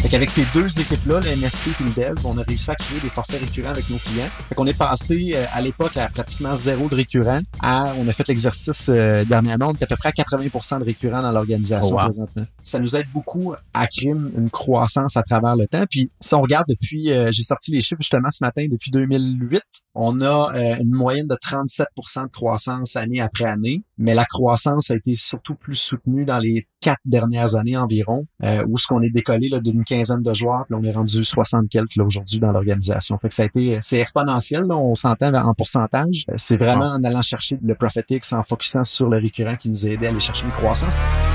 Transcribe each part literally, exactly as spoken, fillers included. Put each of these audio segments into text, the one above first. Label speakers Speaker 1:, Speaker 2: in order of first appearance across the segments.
Speaker 1: Fait qu'avec ces deux équipes-là, le M S P et le Dev, on a réussi à créer des forfaits récurrents avec nos clients. Fait qu'on est passé euh, à l'époque à pratiquement zéro de récurrent. À, on a fait l'exercice euh, dernièrement, on est à peu près à quatre-vingts pour cent de récurrents dans l'organisation oh wow. présentement. Ça nous aide beaucoup à créer une croissance à travers le temps. Puis si on regarde depuis, euh, j'ai sorti les chiffres justement ce matin, depuis deux mille huit, on a euh, une moyenne de trente-sept pour cent de croissance année après année. Mais la croissance a été surtout plus soutenue dans les quatre dernières années environ, euh, où ce qu'on est décollé là, d'une quinzaine de joueurs, puis on est rendu soixante quelques là, aujourd'hui dans l'organisation. Fait que ça a été, c'est exponentiel, là, on s'entend en pourcentage. C'est vraiment en allant chercher le Prophetix, en focusant sur le récurrent qui nous a aidé à aller chercher une croissance.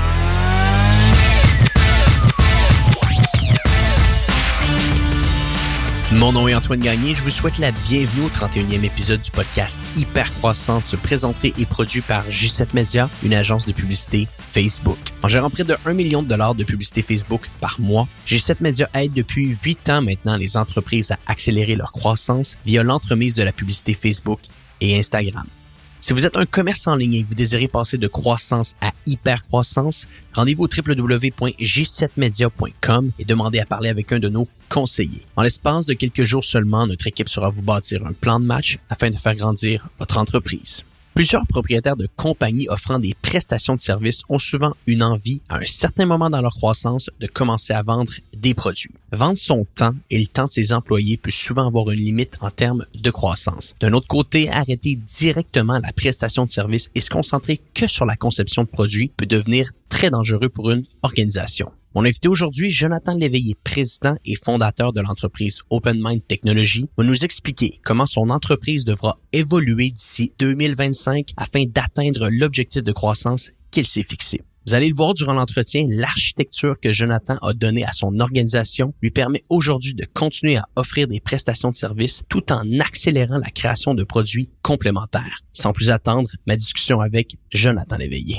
Speaker 2: Mon nom est Antoine Gagné, je vous souhaite la bienvenue au trente et unième épisode du podcast Hypercroissance, présenté et produit par J sept Media, une agence de publicité Facebook. En gérant près de un million de dollars de publicité Facebook par mois, J sept Media aide depuis huit ans maintenant les entreprises à accélérer leur croissance via l'entremise de la publicité Facebook et Instagram. Si vous êtes un commerce en ligne et que vous désirez passer de croissance à hypercroissance, rendez-vous au w w w point j sept media point com et demandez à parler avec un de nos conseillers. En l'espace de quelques jours seulement, notre équipe saura vous bâtir un plan de match afin de faire grandir votre entreprise. Plusieurs propriétaires de compagnies offrant des prestations de services ont souvent une envie, à un certain moment dans leur croissance, de commencer à vendre des produits. Vendre son temps et le temps de ses employés peut souvent avoir une limite en termes de croissance. D'un autre côté, arrêter directement la prestation de services et se concentrer que sur la conception de produits peut devenir très dangereux pour une organisation. Mon invité aujourd'hui, Jonathan Léveillé, président et fondateur de l'entreprise Open Mind Technologies, va nous expliquer comment son entreprise devra évoluer d'ici deux mille vingt-cinq afin d'atteindre l'objectif de croissance qu'il s'est fixé. Vous allez le voir durant l'entretien, l'architecture que Jonathan a donnée à son organisation lui permet aujourd'hui de continuer à offrir des prestations de services tout en accélérant la création de produits complémentaires. Sans plus attendre, ma discussion avec Jonathan Léveillé.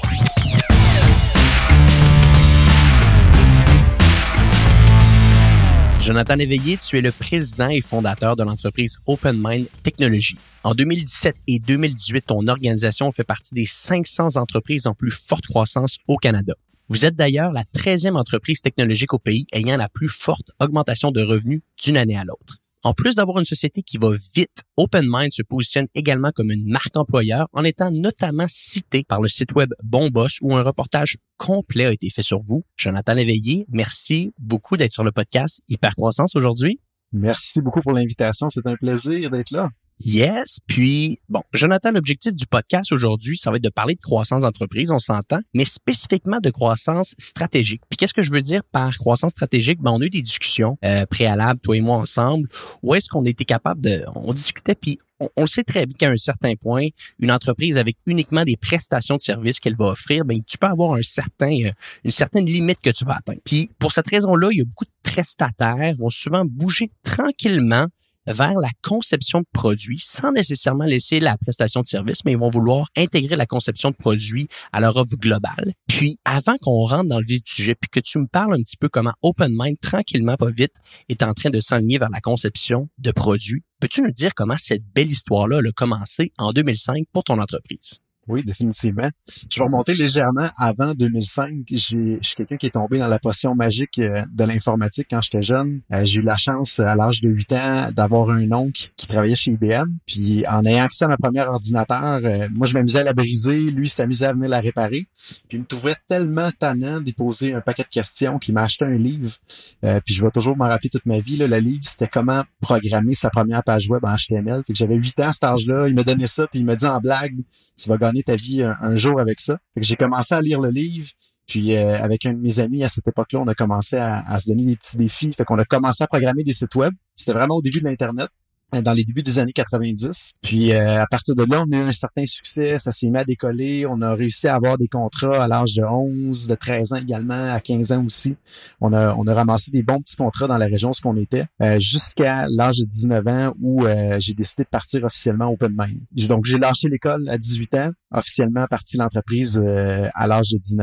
Speaker 2: Jonathan Léveillé, tu es le président et fondateur de l'entreprise Open Mind Technologies. En deux mille dix-sept et deux mille dix-huit, ton organisation fait partie des cinq cents entreprises en plus forte croissance au Canada. Vous êtes d'ailleurs la treizième entreprise technologique au pays ayant la plus forte augmentation de revenus d'une année à l'autre. En plus d'avoir une société qui va vite, Open Mind se positionne également comme une marque employeur en étant notamment cité par le site web Bon Boss où un reportage complet a été fait sur vous. Jonathan Léveillé, merci beaucoup d'être sur le podcast Hypercroissance aujourd'hui.
Speaker 1: Merci beaucoup pour l'invitation, c'est un plaisir d'être là.
Speaker 2: Yes, puis bon, Jonathan, l'objectif du podcast aujourd'hui, ça va être de parler de croissance d'entreprise, on s'entend, mais spécifiquement de croissance stratégique. Puis qu'est-ce que je veux dire par croissance stratégique? Ben, on a eu des discussions euh, préalables, toi et moi ensemble, où est-ce qu'on était capable de... On discutait, puis on, on le sait très bien qu'à un certain point, une entreprise avec uniquement des prestations de services qu'elle va offrir, ben tu peux avoir un certain, euh, une certaine limite que tu vas atteindre. Puis pour cette raison-là, il y a beaucoup de prestataires vont souvent bouger tranquillement vers la conception de produits sans nécessairement laisser la prestation de service, mais ils vont vouloir intégrer la conception de produits à leur offre globale. Puis, avant qu'on rentre dans le vif du sujet, puis que tu me parles un petit peu comment Open Mind, tranquillement, pas vite, est en train de s'enligner vers la conception de produits, peux-tu nous dire comment cette belle histoire-là a commencé en deux mille cinq pour ton entreprise?
Speaker 1: Oui, définitivement. Je vais remonter légèrement avant deux mille cinq. J'ai, je suis quelqu'un qui est tombé dans la potion magique de l'informatique quand j'étais jeune. J'ai eu la chance, à l'âge de huit ans, d'avoir un oncle qui travaillait chez I B M. Puis en ayant accès à ma première ordinateur, moi, je m'amusais à la briser. Lui, il s'amusait à venir la réparer. Puis il me trouvait tellement tannant d'y poser un paquet de questions qu'il m'a acheté un livre. Euh, puis je vais toujours m'en rappeler toute ma vie. Là. Le livre, c'était comment programmer sa première page web en H T M L. Fait que j'avais huit ans à cet âge-là. Il m'a donné ça, puis il m'a dit en blague, tu vas gagner ta vie un, un jour avec ça. Fait que j'ai commencé à lire le livre, puis euh, avec un de mes amis à cette époque-là, on a commencé à, à se donner des petits défis. Fait qu'on a commencé à programmer des sites web. C'était vraiment au début de l'Internet, dans les débuts des années quatre-vingt-dix. Puis euh, à partir de là, on a eu un certain succès, ça s'est mis à décoller. On a réussi à avoir des contrats à l'âge de onze, de treize ans également, à quinze ans aussi. On a on a ramassé des bons petits contrats dans la région où on était, euh, jusqu'à l'âge de dix-neuf ans où euh, j'ai décidé de partir officiellement Open Mind. Donc j'ai lâché l'école à dix-huit ans, officiellement parti l'entreprise euh, à l'âge de dix-neuf ans.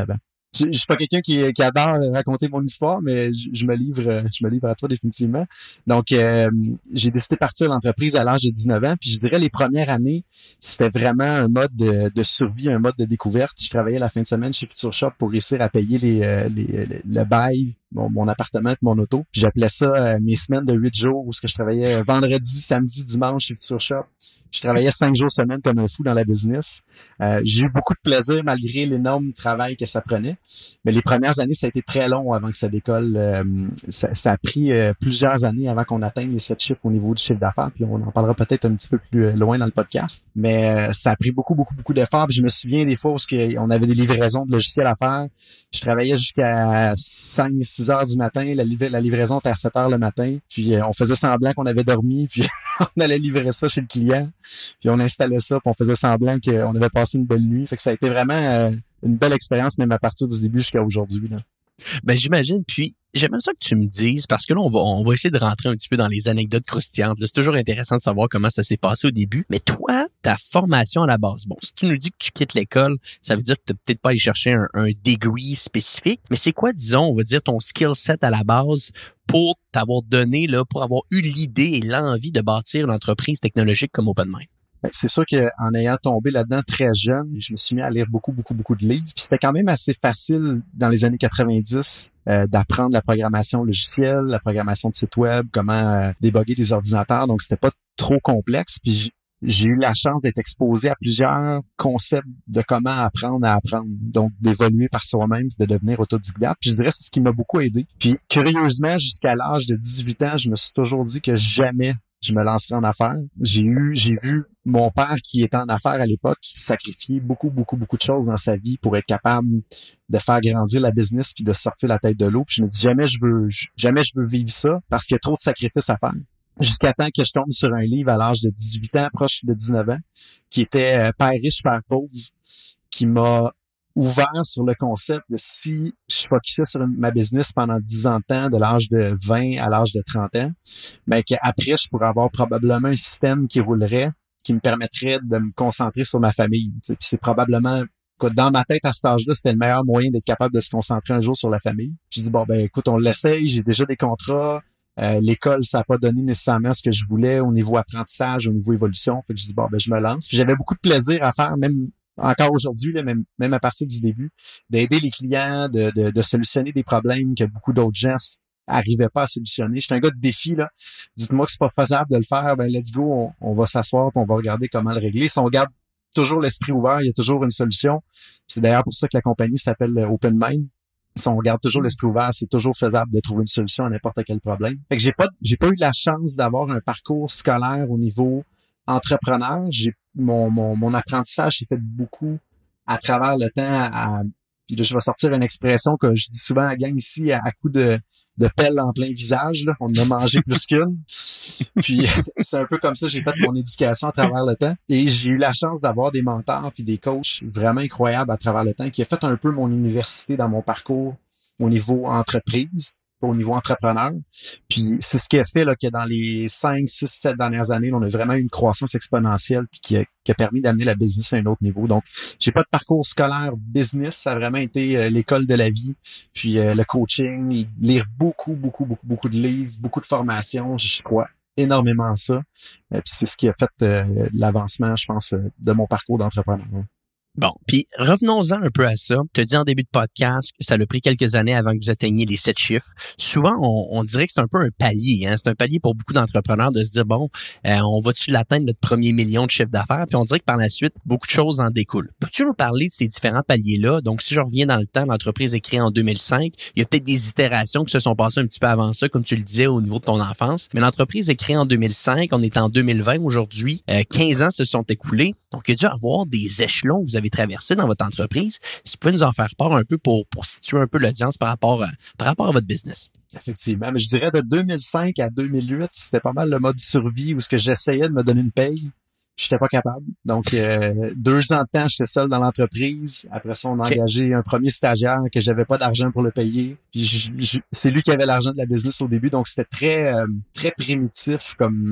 Speaker 1: Je, je suis pas quelqu'un qui, qui adore raconter mon histoire, mais je, je me livre, je me livre à toi définitivement. Donc, euh, j'ai décidé de partir de l'entreprise à l'âge de dix-neuf ans. Puis je dirais les premières années, c'était vraiment un mode de, de survie, un mode de découverte. Je travaillais la fin de semaine chez Future Shop pour réussir à payer les, euh, les, les le bail, mon, mon appartement et mon auto. Puis j'appelais ça euh, mes semaines de huit jours où ce que je travaillais vendredi, samedi, dimanche chez Future Shop. Je travaillais cinq jours semaine comme un fou dans la business. Euh, j'ai eu beaucoup de plaisir malgré l'énorme travail que ça prenait. Mais les premières années, ça a été très long avant que ça décolle. Euh, ça, ça a pris euh, plusieurs années avant qu'on atteigne les sept chiffres au niveau du chiffre d'affaires. Puis on en parlera peut-être un petit peu plus loin dans le podcast. Mais euh, ça a pris beaucoup, beaucoup, beaucoup d'efforts. Puis je me souviens des fois où on avait des livraisons de logiciels à faire. Je travaillais jusqu'à cinq six heures du matin. La, liv- la livraison était à sept heures le matin. Puis euh, on faisait semblant qu'on avait dormi. Puis on allait livrer ça chez le client. Puis on installait ça, puis on faisait semblant qu'on avait passé une belle nuit. Fait que ça a été vraiment euh, une belle expérience, même à partir du début jusqu'à aujourd'hui, là.
Speaker 2: Ben, j'imagine. Puis, j'aimerais ça que tu me dises, parce que là, on va, on va essayer de rentrer un petit peu dans les anecdotes croustillantes. C'est toujours intéressant de savoir comment ça s'est passé au début. Mais toi, ta formation à la base, bon, si tu nous dis que tu quittes l'école, ça veut dire que tu n'as peut-être pas allé chercher un, un degree spécifique. Mais c'est quoi, disons, on va dire ton skill set à la base pour t'avoir donné, là, pour avoir eu l'idée et l'envie de bâtir une entreprise technologique comme OpenMind?
Speaker 1: C'est sûr qu'en ayant tombé là-dedans très jeune, je me suis mis à lire beaucoup, beaucoup, beaucoup de livres. Puis c'était quand même assez facile dans les années quatre-vingt-dix euh, d'apprendre la programmation logicielle, la programmation de sites web, comment euh, débugger des ordinateurs. Donc, c'était pas trop complexe. Puis j'ai eu la chance d'être exposé à plusieurs concepts de comment apprendre à apprendre. Donc, d'évoluer par soi-même, de devenir autodidacte. Puis je dirais que c'est ce qui m'a beaucoup aidé. Puis curieusement, jusqu'à l'âge de dix-huit ans, je me suis toujours dit que jamais je me lancerai en affaires. J'ai eu, j'ai vu mon père qui était en affaires à l'époque sacrifier beaucoup, beaucoup, beaucoup de choses dans sa vie pour être capable de faire grandir la business puis de sortir la tête de l'eau. Puis je me dis jamais je veux, jamais je veux vivre ça parce qu'il y a trop de sacrifices à faire. Jusqu'à temps que je tombe sur un livre à l'âge de dix-huit ans, proche de dix-neuf ans, qui était euh, Père riche, Père pauvre, qui m'a ouvert sur le concept de si je focusais sur ma business pendant dix ans de temps, de l'âge de vingt à l'âge de trente ans, ben qu'après, je pourrais avoir probablement un système qui roulerait, qui me permettrait de me concentrer sur ma famille. Puis c'est probablement, quoi, dans ma tête à cet âge-là, c'était le meilleur moyen d'être capable de se concentrer un jour sur la famille. Puis je dis, bon, ben écoute, on l'essaye, j'ai déjà des contrats. Euh, l'école, ça n'a pas donné nécessairement ce que je voulais au niveau apprentissage, au niveau évolution. Fait que je dis, bon, ben je me lance. Puis j'avais beaucoup de plaisir à faire, même encore aujourd'hui, là, même, même à partir du début, d'aider les clients, de, de, de solutionner des problèmes que beaucoup d'autres gens n'arrivaient pas à solutionner. J'étais un gars de défi, là. Dites-moi que c'est pas faisable de le faire, ben let's go, on, on va s'asseoir et on va regarder comment le régler. Si on garde toujours l'esprit ouvert, il y a toujours une solution. C'est d'ailleurs pour ça que la compagnie s'appelle OpenMind. Si on garde toujours l'esprit ouvert, c'est toujours faisable de trouver une solution à n'importe quel problème. Fait que j'ai pas, j'ai pas eu la chance d'avoir un parcours scolaire au niveau entrepreneur. J'ai mon, mon, mon apprentissage s'est fait beaucoup à travers le temps. À, puis là, je vais sortir une expression que je dis souvent à la gang ici, à, à coup de, de pelle en plein visage. Là. On en a mangé plus qu'une. Puis c'est un peu comme ça, j'ai fait mon éducation à travers le temps. Et j'ai eu la chance d'avoir des mentors puis des coachs vraiment incroyables à travers le temps qui a fait un peu mon université dans mon parcours au niveau entreprise, au niveau entrepreneur. Puis c'est ce qui a fait là, que dans les cinq, six, sept dernières années, on a vraiment eu une croissance exponentielle puis qui a, qui a permis d'amener la business à un autre niveau. Donc, j'ai pas de parcours scolaire business, ça a vraiment été euh, l'école de la vie, puis euh, le coaching, lire beaucoup, beaucoup, beaucoup, beaucoup de livres, beaucoup de formations, je crois énormément à ça. Euh, puis c'est ce qui a fait euh, l'avancement, je pense, euh, de mon parcours d'entrepreneur.
Speaker 2: Bon, puis revenons-en un peu à ça. Tu as dit en début de podcast que ça a pris quelques années avant que vous atteigniez les sept chiffres. Souvent, on, on dirait que c'est un peu un palier. Hein? C'est un palier pour beaucoup d'entrepreneurs de se dire, bon, euh, on va-tu l'atteindre notre premier million de chiffre d'affaires? Puis on dirait que par la suite, beaucoup de choses en découlent. Peux-tu nous parler de ces différents paliers-là? Donc, si je reviens dans le temps, l'entreprise est créée en deux mille cinq. Il y a peut-être des itérations qui se sont passées un petit peu avant ça, comme tu le disais, au niveau de ton enfance. Mais l'entreprise est créée en deux mille cinq. On est en deux mille vingt aujourd'hui. Euh, quinze ans se sont écoulés. Donc, il y a dû avoir des échelons que vous avez traversés dans votre entreprise. Si vous pouvez nous en faire part un peu pour, pour situer un peu l'audience par rapport à, par rapport à votre business.
Speaker 1: Effectivement. Mais je dirais de deux mille cinq à deux mille huit, c'était pas mal le mode survie où ce que j'essayais de me donner une paye. J'étais pas capable. Donc, euh, deux ans de temps, j'étais seul dans l'entreprise. Après ça, on a okay. engagé un premier stagiaire que j'avais pas d'argent pour le payer. Puis je, je, c'est lui qui avait l'argent de la business au début. Donc, c'était très, euh, très primitif comme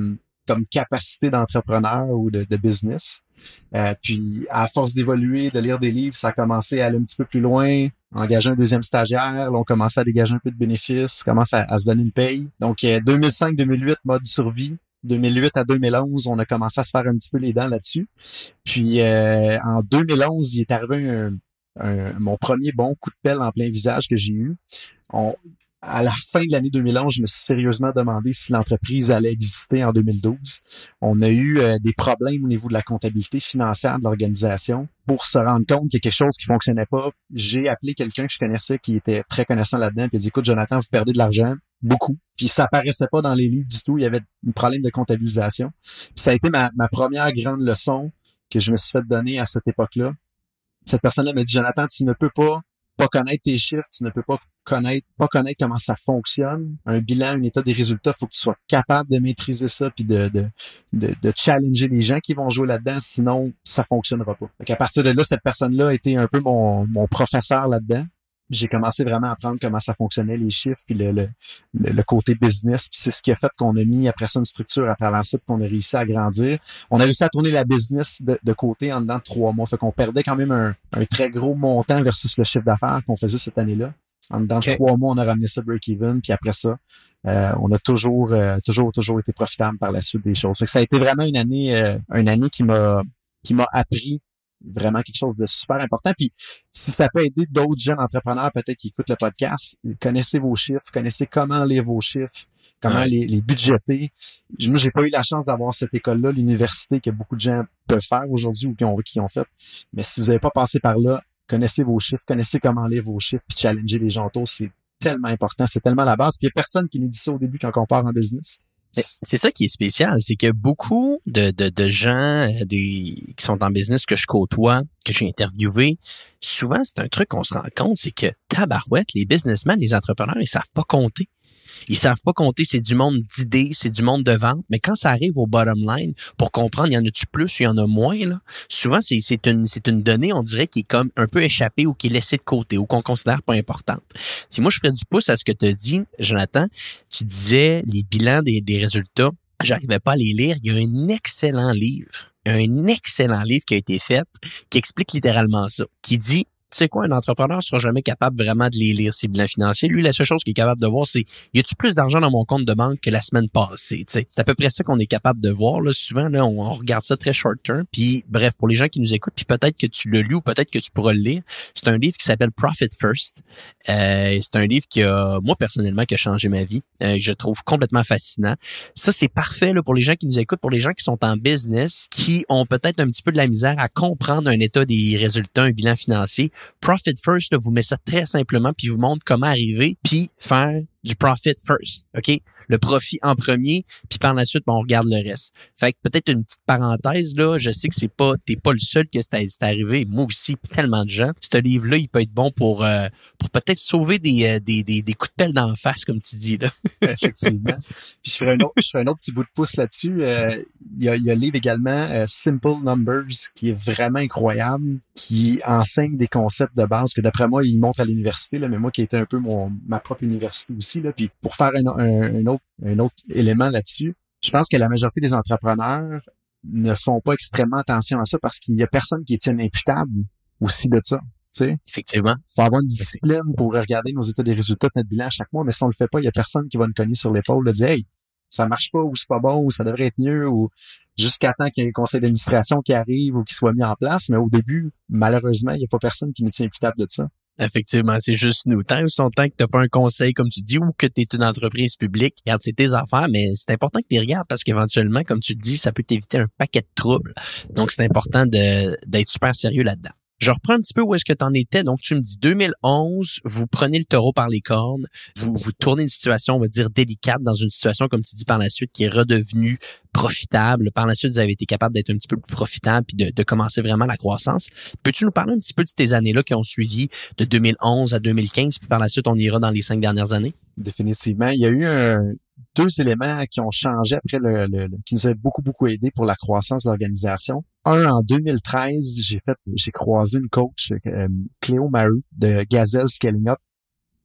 Speaker 1: comme capacité d'entrepreneur ou de, de business. Euh, puis, à force d'évoluer, de lire des livres, ça a commencé à aller un petit peu plus loin, engager un deuxième stagiaire. Là, on commençait à dégager un peu de bénéfices, commence à, à se donner une paye. Donc, euh, deux mille cinq deux mille huit, mode survie. deux mille huit à deux mille onze, on a commencé à se faire un petit peu les dents là-dessus. Puis, euh, en deux mille onze, il est arrivé un, un, mon premier bon coup de pelle en plein visage que j'ai eu. On, à la fin de l'année deux mille onze, je me suis sérieusement demandé si l'entreprise allait exister en deux mille douze. On a eu euh, des problèmes au niveau de la comptabilité financière de l'organisation. Pour se rendre compte qu'il y a quelque chose qui fonctionnait pas, j'ai appelé quelqu'un que je connaissais qui était très connaissant là-dedans, puis il a dit « Écoute, Jonathan, vous perdez de l'argent, beaucoup. » Puis ça apparaissait pas dans les livres du tout, il y avait un problème de comptabilisation. Puis ça a été ma, ma première grande leçon que je me suis fait donner à cette époque-là. Cette personne-là m'a dit « Jonathan, tu ne peux pas pas connaître tes chiffres, tu ne peux pas connaître, pas connaître comment ça fonctionne. Un bilan, un état des résultats, il faut que tu sois capable de maîtriser ça puis de, de, de, de challenger les gens qui vont jouer là-dedans, sinon ça fonctionnera pas. Donc à partir de là, cette personne-là a été un peu mon, mon professeur là-dedans. J'ai commencé vraiment à apprendre comment ça fonctionnait, les chiffres, puis le, le, le, le côté business. Puis c'est ce qui a fait qu'on a mis après ça une structure à travers ça, puis qu'on a réussi à grandir. On a réussi à tourner la business de, de côté en dedans de trois mois. Fait qu'on perdait quand même un, un très gros montant versus le chiffre d'affaires qu'on faisait cette année-là. En dedans okay. de trois mois, on a ramené ça break-even, puis après ça, euh, on a toujours, euh, toujours, toujours été profitable par la suite des choses. Fait que ça a été vraiment une année, euh, une année qui m'a, qui m'a appris vraiment quelque chose de super important. Puis si ça peut aider d'autres jeunes entrepreneurs peut-être qui écoutent le podcast, connaissez vos chiffres, connaissez comment lire vos chiffres, comment ouais. les, les budgéter. Moi, j'ai pas eu la chance d'avoir cette école-là, l'université que beaucoup de gens peuvent faire aujourd'hui ou qui ont, qui ont fait. Mais si vous n'avez pas passé par là, connaissez vos chiffres, connaissez comment lire vos chiffres, puis challenger les gens autour, c'est tellement important, c'est tellement la base. Puis il y a personne qui nous dit ça au début quand on part en business.
Speaker 2: C'est ça qui est spécial, c'est que beaucoup de, de, de gens des, qui sont en business que je côtoie, que j'ai interviewé, souvent c'est un truc qu'on se rend compte, c'est que tabarouette, les businessmen, les entrepreneurs, ils savent pas compter. Ils savent pas compter, c'est du monde d'idées, c'est du monde de vente, mais quand ça arrive au bottom line, pour comprendre, il y en a-tu plus, il y en a moins, là. Souvent, c'est, c'est une, c'est une donnée, on dirait, qui est comme un peu échappée ou qui est laissée de côté ou qu'on considère pas importante. Si moi, je ferais du pouce à ce que tu as dit, Jonathan, tu disais les bilans des, des résultats, j'arrivais pas à les lire. Il y a un excellent livre, un excellent livre qui a été fait, qui explique littéralement ça, qui dit, tu sais quoi, un entrepreneur sera jamais capable vraiment de les lire, ses bilans financiers. Lui, la seule chose qu'il est capable de voir, c'est y a-tu plus d'argent dans mon compte de banque que la semaine passée? Tu sais, c'est à peu près ça qu'on est capable de voir. Là, souvent, là, on, on regarde ça très short term. Puis, bref, pour les gens qui nous écoutent, puis peut-être que tu l'as lu ou peut-être que tu pourras le lire, c'est un livre qui s'appelle Profit First. Euh, c'est un livre qui a, moi personnellement, qui a changé ma vie. Euh, que je trouve complètement fascinant. Ça, c'est parfait là pour les gens qui nous écoutent, pour les gens qui sont en business, qui ont peut-être un petit peu de la misère à comprendre un état des résultats, un bilan financier. Profit First là, vous met ça très simplement puis vous montre comment arriver puis faire du profit first, OK? Le profit en premier, puis par la suite, ben, on regarde le reste. Fait que peut-être une petite parenthèse, là, je sais que c'est pas, t'es pas le seul que c'est, c'est arrivé, moi aussi, tellement de gens. Ce livre-là, il peut être bon pour euh, pour peut-être sauver des, des, des, des coups de pelle d'en face, comme tu dis, là.
Speaker 1: Effectivement. Puis je ferai un autre, je ferai un autre petit bout de pouce là-dessus. Euh, il y a, il y a le livre également, euh, Simple Numbers, qui est vraiment incroyable, qui enseigne des concepts de base que d'après moi, il montre à l'université, là, mais moi qui était un peu mon ma propre université aussi, là. Puis pour faire un, un, un autre un autre élément là-dessus, je pense que la majorité des entrepreneurs ne font pas extrêmement attention à ça parce qu'il y a personne qui est tient imputable aussi de ça. Tu sais?
Speaker 2: Effectivement.
Speaker 1: Il faut avoir une discipline pour regarder nos états des résultats de notre bilan chaque mois, mais si on le fait pas, il y a personne qui va nous cogner sur l'épaule de dire « Hey, ça marche pas » ou « C'est pas bon » ou « Ça devrait être mieux » ou jusqu'à temps qu'il y ait un conseil d'administration qui arrive ou qui soit mis en place. Mais au début, malheureusement, il n'y a pas personne qui nous tient imputable de ça.
Speaker 2: Effectivement, c'est juste nous. Tant ou son temps que t'as pas un conseil, comme tu dis, ou que t'es une entreprise publique, regarde, c'est tes affaires, mais c'est important que tu regardes parce qu'éventuellement, comme tu le dis, ça peut t'éviter un paquet de troubles. Donc, c'est important de d'être super sérieux là-dedans. Je reprends un petit peu où est-ce que tu en étais. Donc, tu me dis deux mille onze, vous prenez le taureau par les cornes, vous, vous tournez une situation, on va dire, délicate dans une situation, comme tu dis, par la suite, qui est redevenue profitable. Par la suite, vous avez été capable d'être un petit peu plus profitable puis de, de commencer vraiment la croissance. Peux-tu nous parler un petit peu de ces années-là qui ont suivi de deux mille onze à deux mille quinze, puis par la suite, on ira dans les cinq dernières années?
Speaker 1: Définitivement. Il y a eu un, deux éléments qui ont changé après le, le, le qui nous ont beaucoup, beaucoup aidé pour la croissance de l'organisation. Un, en deux mille treize, j'ai fait, j'ai croisé une coach, euh, Cléo Maheu, de Gazelle Scaling Up.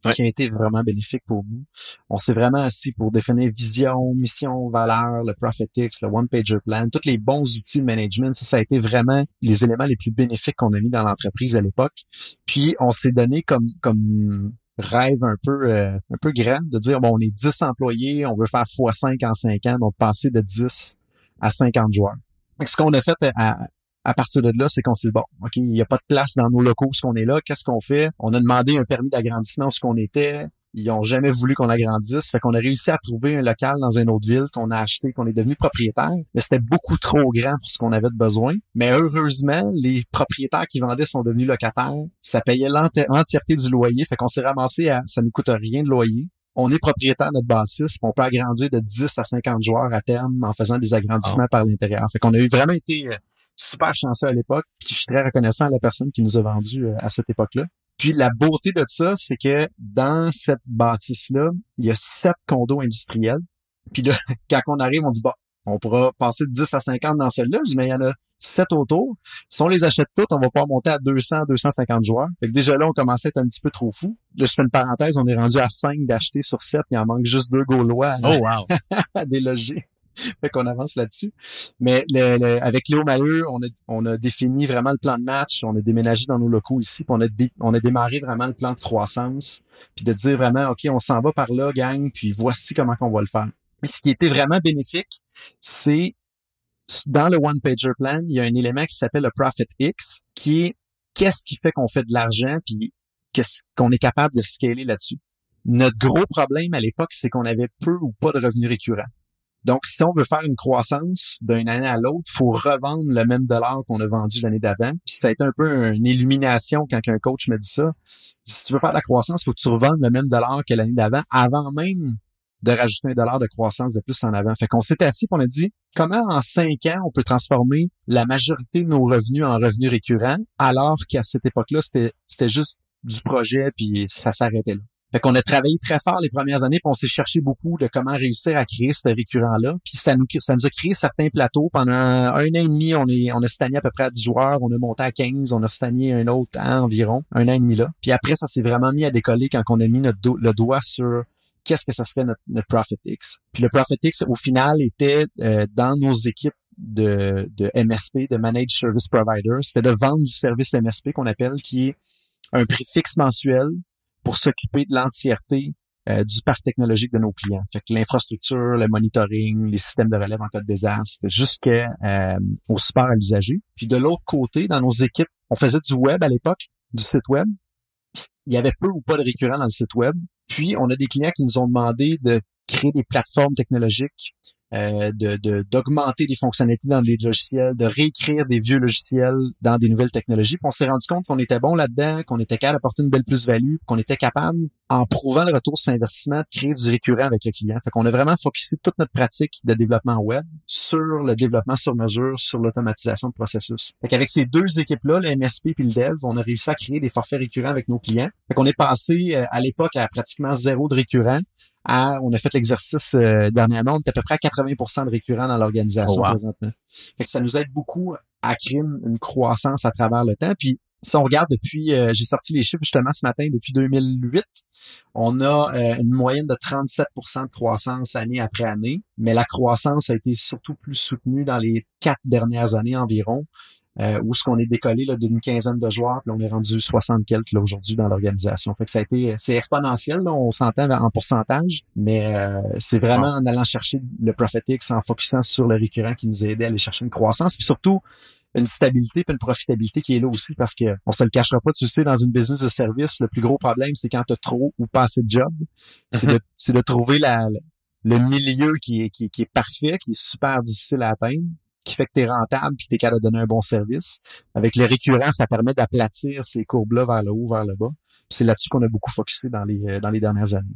Speaker 1: ouais. qui a été vraiment bénéfique pour nous. On s'est vraiment assis pour définir vision, mission, valeur, le Profitix, le One-Pager Plan, tous les bons outils de management. Ça, ça a été vraiment les éléments les plus bénéfiques qu'on a mis dans l'entreprise à l'époque. Puis, on s'est donné comme comme rêve un peu euh, un peu grand de dire, bon, on est dix employés, on veut faire fois cinq en cinq ans, donc passer de dix à cinquante joueurs. Donc, ce qu'on a fait à, à partir de là, c'est qu'on s'est dit, bon, OK, il n'y a pas de place dans nos locaux où on est là, qu'est-ce qu'on fait? On a demandé un permis d'agrandissement où ce qu'on était. Ils ont jamais voulu qu'on agrandisse. Fait qu'on a réussi à trouver un local dans une autre ville qu'on a acheté, qu'on est devenu propriétaire. Mais c'était beaucoup trop grand pour ce qu'on avait de besoin. Mais heureusement, les propriétaires qui vendaient sont devenus locataires. Ça payait l'enti- l'entièreté du loyer. Fait qu'on s'est ramassé à, ça nous coûte rien de loyer. On est propriétaire de notre bâtisse, puis on peut agrandir de dix à cinquante joueurs à terme en faisant des agrandissements oh. par l'intérieur. Fait qu'on a eu vraiment été super chanceux à l'époque. Puis je suis très reconnaissant à la personne qui nous a vendu à cette époque-là. Puis la beauté de ça, c'est que dans cette bâtisse-là, il y a sept condos industriels. Puis là, quand on arrive, on dit, bon, on pourra passer de dix à cinquante dans celle-là. Je dis, mais il y en a sept autour. Si on les achète toutes, on va pas monter à deux cents, deux cent cinquante joueurs. Fait que déjà là, on commençait à être un petit peu trop fou. Là, je fais une parenthèse, on est rendu à cinq d'acheter sur sept. Il en manque juste deux Gaulois à,
Speaker 2: oh, wow.
Speaker 1: à déloger. Fait qu'on avance là-dessus. Mais le, le, avec Léo Maheu, on a, on a défini vraiment le plan de match. On a déménagé dans nos locaux ici. Puis on a, dé, on a démarré vraiment le plan de croissance. Puis de dire vraiment, OK, on s'en va par là, gang. Puis voici comment qu'on va le faire. Mais ce qui était vraiment bénéfique, c'est dans le One-Pager Plan, il y a un élément qui s'appelle le Profitix, qui est qu'est-ce qui fait qu'on fait de l'argent puis qu'est-ce qu'on est capable de scaler là-dessus. Notre gros problème à l'époque, c'est qu'on avait peu ou pas de revenus récurrents. Donc, si on veut faire une croissance d'une année à l'autre, il faut revendre le même dollar qu'on a vendu l'année d'avant. Puis ça a été un peu une illumination quand un coach me dit ça. Si tu veux faire de la croissance, il faut que tu revendes le même dollar que l'année d'avant, avant même de rajouter un dollar de croissance de plus en avant. Fait qu'on s'est assis et on a dit, comment en cinq ans on peut transformer la majorité de nos revenus en revenus récurrents, alors qu'à cette époque-là, c'était, c'était juste du projet puis ça s'arrêtait là. Fait qu'on a travaillé très fort les premières années, puis on s'est cherché beaucoup de comment réussir à créer ce récurrent-là. Puis ça nous, ça nous a créé certains plateaux. Pendant un an et demi, on est, on a stagné à peu près à dix joueurs, on a monté à quinze, on a stagné un autre à environ, un an et demi là. Puis après, ça s'est vraiment mis à décoller quand on a mis notre do- le doigt sur qu'est-ce que ça serait notre, notre Profitix. Puis le Profitix, au final, était euh, dans nos équipes de, de M S P, de Managed Service Provider. C'était de vendre du service M S P qu'on appelle, qui est un prix fixe mensuel pour s'occuper de l'entièreté euh, du parc technologique de nos clients. Fait que l'infrastructure, le monitoring, les systèmes de relève en cas de désastre, jusqu'au euh, support à l'usager. Puis de l'autre côté, dans nos équipes, on faisait du web à l'époque, du site web. Il y avait peu ou pas de récurrents dans le site web. Puis, on a des clients qui nous ont demandé de créer des plateformes technologiques, euh, de, de d'augmenter des fonctionnalités dans les logiciels, de réécrire des vieux logiciels dans des nouvelles technologies. Puis on s'est rendu compte qu'on était bon là-dedans, qu'on était capable d'apporter une belle plus-value, qu'on était capable, en prouvant le retour sur investissement, de créer du récurrent avec le client. Fait qu'on a vraiment focusé toute notre pratique de développement web sur le développement sur mesure, sur l'automatisation de processus. Fait qu'avec ces deux équipes-là, le M S P puis le Dev, on a réussi à créer des forfaits récurrents avec nos clients. Fait qu'on est passé à l'époque à pratiquement zéro de récurrent. À, on a fait l'exercice euh, dernièrement, on est à peu près à quatre-vingts pour cent de récurrents dans l'organisation oh wow. présentement. Fait que ça nous aide beaucoup à créer une, une croissance à travers le temps. Puis si on regarde depuis, euh, j'ai sorti les chiffres justement ce matin, depuis deux mille huit, on a euh, une moyenne de trente-sept pour cent de croissance année après année, mais la croissance a été surtout plus soutenue dans les quatre dernières années environ. Euh, où ce qu'on est décollé là, d'une quinzaine de joueurs, puis on est rendu soixante quelques là, aujourd'hui dans l'organisation. Fait que ça a été, c'est exponentiel, là, on s'entend en pourcentage, mais euh, c'est vraiment en allant chercher le Profitix, en focusant sur le récurrent qui nous a aidé à aller chercher une croissance, puis surtout une stabilité puis une profitabilité qui est là aussi, parce que on se le cachera pas, tu sais, dans une business de service, le plus gros problème, c'est quand tu as trop ou pas assez de job, c'est, mm-hmm. de, c'est de trouver la, le milieu qui est, qui, qui est parfait, qui est super difficile à atteindre, qui fait que tu es rentable puis que tu es capable de donner un bon service. Avec le récurrent, ça permet d'aplatir ces courbes-là vers le haut, vers le bas. Puis c'est là-dessus qu'on a beaucoup focusé dans les dans les dernières années.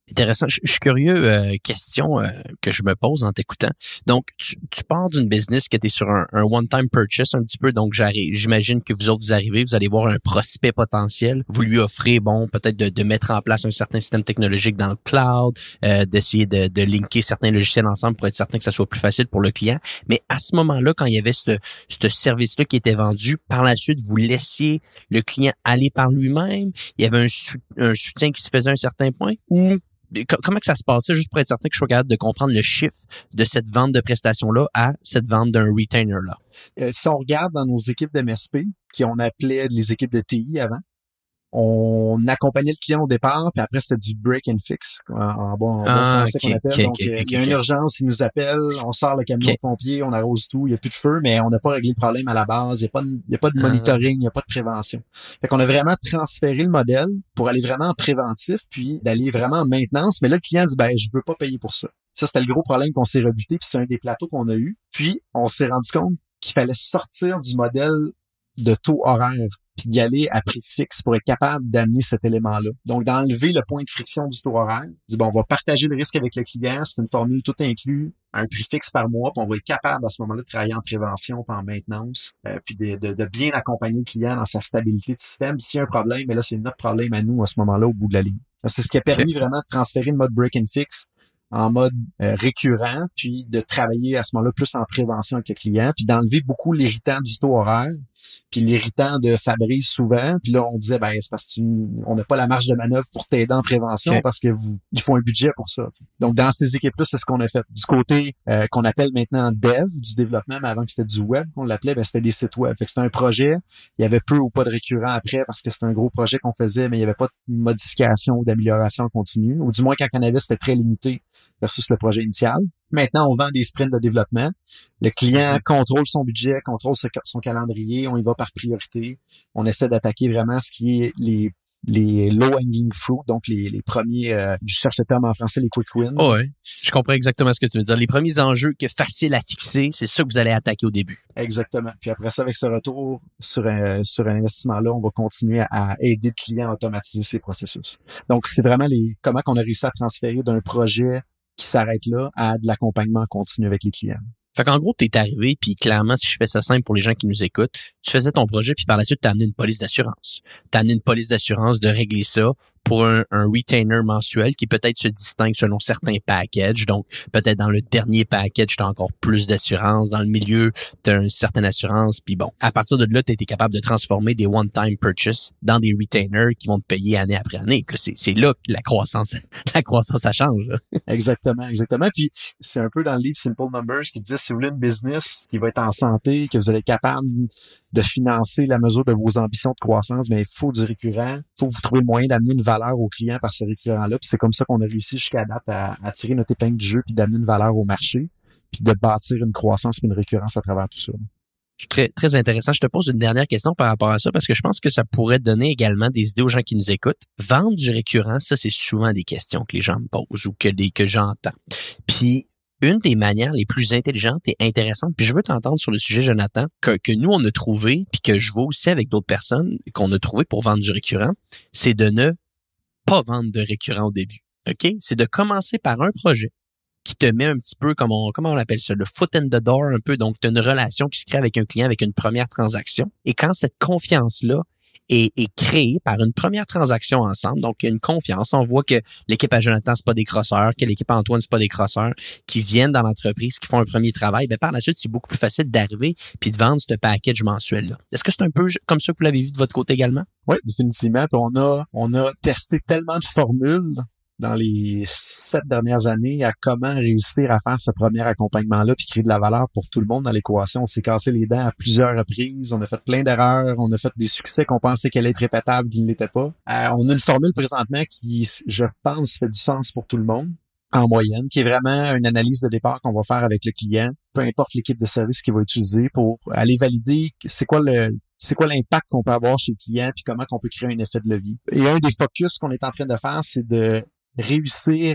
Speaker 2: Intéressant. Je, je suis curieux, euh, question euh, que je me pose en t'écoutant. Donc, tu, tu pars d'une business que tu es sur un, un one-time purchase un petit peu. Donc, j'arrive, j'imagine que vous autres, vous arrivez, vous allez voir un prospect potentiel. Vous lui offrez, bon, peut-être de, de mettre en place un certain système technologique dans le cloud, euh, d'essayer de, de linker certains logiciels ensemble pour être certain que ça soit plus facile pour le client. Mais à ce moment-là, quand il y avait ce, ce service-là qui était vendu, par la suite, vous laissiez le client aller par lui-même. Il y avait un, sou- un soutien qui se faisait à un certain point ou comment que ça se passait, juste pour être certain que je sois capable de comprendre le chiffre de cette vente de prestations-là à cette vente d'un retainer-là?
Speaker 1: Euh, si on regarde dans nos équipes d'M S P, qui on appelait les équipes de T I avant, on accompagnait le client au départ, puis après, c'était du break and fix, en, en bon, en
Speaker 2: Ah,
Speaker 1: bon français
Speaker 2: okay,
Speaker 1: qu'on appelle.
Speaker 2: okay,
Speaker 1: Donc,
Speaker 2: okay,
Speaker 1: euh,
Speaker 2: okay,
Speaker 1: il y a une
Speaker 2: okay.
Speaker 1: urgence, il nous appelle, on sort le camion
Speaker 2: Okay.
Speaker 1: de pompier, on arrose tout, il n'y a plus de feu, mais on n'a pas réglé le problème à la base, il n'y a pas de, il y a pas de
Speaker 2: Ah.
Speaker 1: monitoring, il n'y a pas de prévention. Fait qu'on a vraiment transféré le modèle pour aller vraiment en préventif, puis d'aller vraiment en maintenance, mais là, le client dit, ben, je veux pas payer pour ça. Ça, c'était le gros problème qu'on s'est rebuté, puis c'est un des plateaux qu'on a eu. Puis, on s'est rendu compte qu'il fallait sortir du modèle de taux horaire, puis d'y aller à prix fixe pour être capable d'amener cet élément-là. Donc, d'enlever le point de friction du taux horaire, dit bon, on va partager le risque avec le client, c'est une formule tout inclus, un prix fixe par mois, puis on va être capable à ce moment-là de travailler en prévention, puis en maintenance, euh, puis de, de, de bien accompagner le client dans sa stabilité de système. S'il y a un problème, mais là, c'est notre problème à nous à ce moment-là au bout de la ligne. C'est ce qui a permis vraiment de transférer le mode break and fix en mode euh, récurrent, puis de travailler à ce moment-là plus en prévention avec le client, puis d'enlever beaucoup l'irritant du taux horaire, puis l'irritant de ça brise souvent, puis là on disait ben c'est parce que tu, on n'a pas la marge de manœuvre pour t'aider en prévention
Speaker 2: Okay.
Speaker 1: parce que vous il faut un budget pour ça. T'sais. Donc dans ces équipes-là, c'est ce qu'on a fait. Du côté euh, qu'on appelle maintenant dev, du développement, mais avant que c'était du web, qu'on l'appelait, ben c'était des sites web. Fait que c'était un projet, il y avait peu ou pas de récurrent après parce que c'était un gros projet qu'on faisait, mais il y avait pas de modification ou d'amélioration continue, ou du moins quand on avait, c'était très limité versus le projet initial. Maintenant, on vend des sprints de développement. Le client mm-hmm. contrôle son budget, contrôle son calendrier. On y va par priorité. On essaie d'attaquer vraiment ce qui est les les low-hanging fruit, donc les, les premiers, euh, je cherche le terme en français, les quick wins.
Speaker 2: Oh ouais, je comprends exactement ce que tu veux dire. Les premiers enjeux que facile à fixer, c'est ça que vous allez attaquer au début.
Speaker 1: Exactement. Puis après ça, avec ce retour sur un, sur un investissement-là, on va continuer à, à aider le client à automatiser ses processus. Donc, c'est vraiment les comment qu'on a réussi à transférer d'un projet qui s'arrête là à de l'accompagnement continu avec les clients.
Speaker 2: Fait qu'en gros, t'es arrivé, puis clairement, si je fais ça simple pour les gens qui nous écoutent, tu faisais ton projet, puis par la suite, t'as amené une police d'assurance. T'as amené une police d'assurance de régler ça pour un, un retainer mensuel qui peut-être se distingue selon certains packages. Donc, peut-être dans le dernier package, t'as encore plus d'assurance. Dans le milieu, t'as une certaine assurance. Puis bon, à partir de là, t'as été capable de transformer des one-time purchases dans des retainers qui vont te payer année après année. Puis là, c'est, c'est là que la croissance, la croissance, ça change. Là.
Speaker 1: Exactement, exactement. Puis, c'est un peu dans le livre Simple Numbers qui disait, si vous voulez une business qui va être en santé, que vous allez être capable de financer la mesure de vos ambitions de croissance, mais il faut du récurrent. Il faut que vous trouver le moyen d'amener une valeur au client par ce récurrent-là. Puis c'est comme ça qu'on a réussi jusqu'à date à, à tirer notre épingle du jeu puis d'amener une valeur au marché puis de bâtir une croissance puis une récurrence à travers tout ça.
Speaker 2: Très, très intéressant. Je te pose une dernière question par rapport à ça parce que je pense que ça pourrait donner également des idées aux gens qui nous écoutent. Vendre du récurrent, ça, c'est souvent des questions que les gens me posent ou que, des, que j'entends. Puis, une des manières les plus intelligentes et intéressantes, puis je veux t'entendre sur le sujet, Jonathan, que, que nous, on a trouvé, puis que je vois aussi avec d'autres personnes qu'on a trouvé pour vendre du récurrent, c'est de ne pas vendre de récurrent au début. OK? C'est de commencer par un projet qui te met un petit peu, comme on, comment on appelle ça, le foot in the door un peu. Donc, tu as une relation qui se crée avec un client avec une première transaction. Et quand cette confiance-là est, est créée par une première transaction ensemble, donc il y a une confiance, on voit que l'équipe à Jonathan, c'est pas des crosseurs, que l'équipe à Antoine, c'est pas des crosseurs, qui viennent dans l'entreprise, qui font un premier travail, ben par la suite, c'est beaucoup plus facile d'arriver puis de vendre ce package mensuel-là. Est-ce que c'est un peu comme ça que vous l'avez vu de votre côté également?
Speaker 1: Oui, définitivement. Puis on a, on a testé tellement de formules dans les sept dernières années à comment réussir à faire ce premier accompagnement-là puis créer de la valeur pour tout le monde dans l'équation. On s'est cassé les dents à plusieurs reprises. On a fait plein d'erreurs. On a fait des succès qu'on pensait qu'elle allait être répétable, qui ne l'était pas. Euh, on a une formule présentement qui, je pense, fait du sens pour tout le monde en moyenne, qui est vraiment une analyse de départ qu'on va faire avec le client, peu importe l'équipe de service qu'il va utiliser pour aller valider c'est quoi le c'est quoi l'impact qu'on peut avoir chez le client puis comment qu'on peut créer un effet de levier. Et un des focus qu'on est en train de faire, c'est de réussir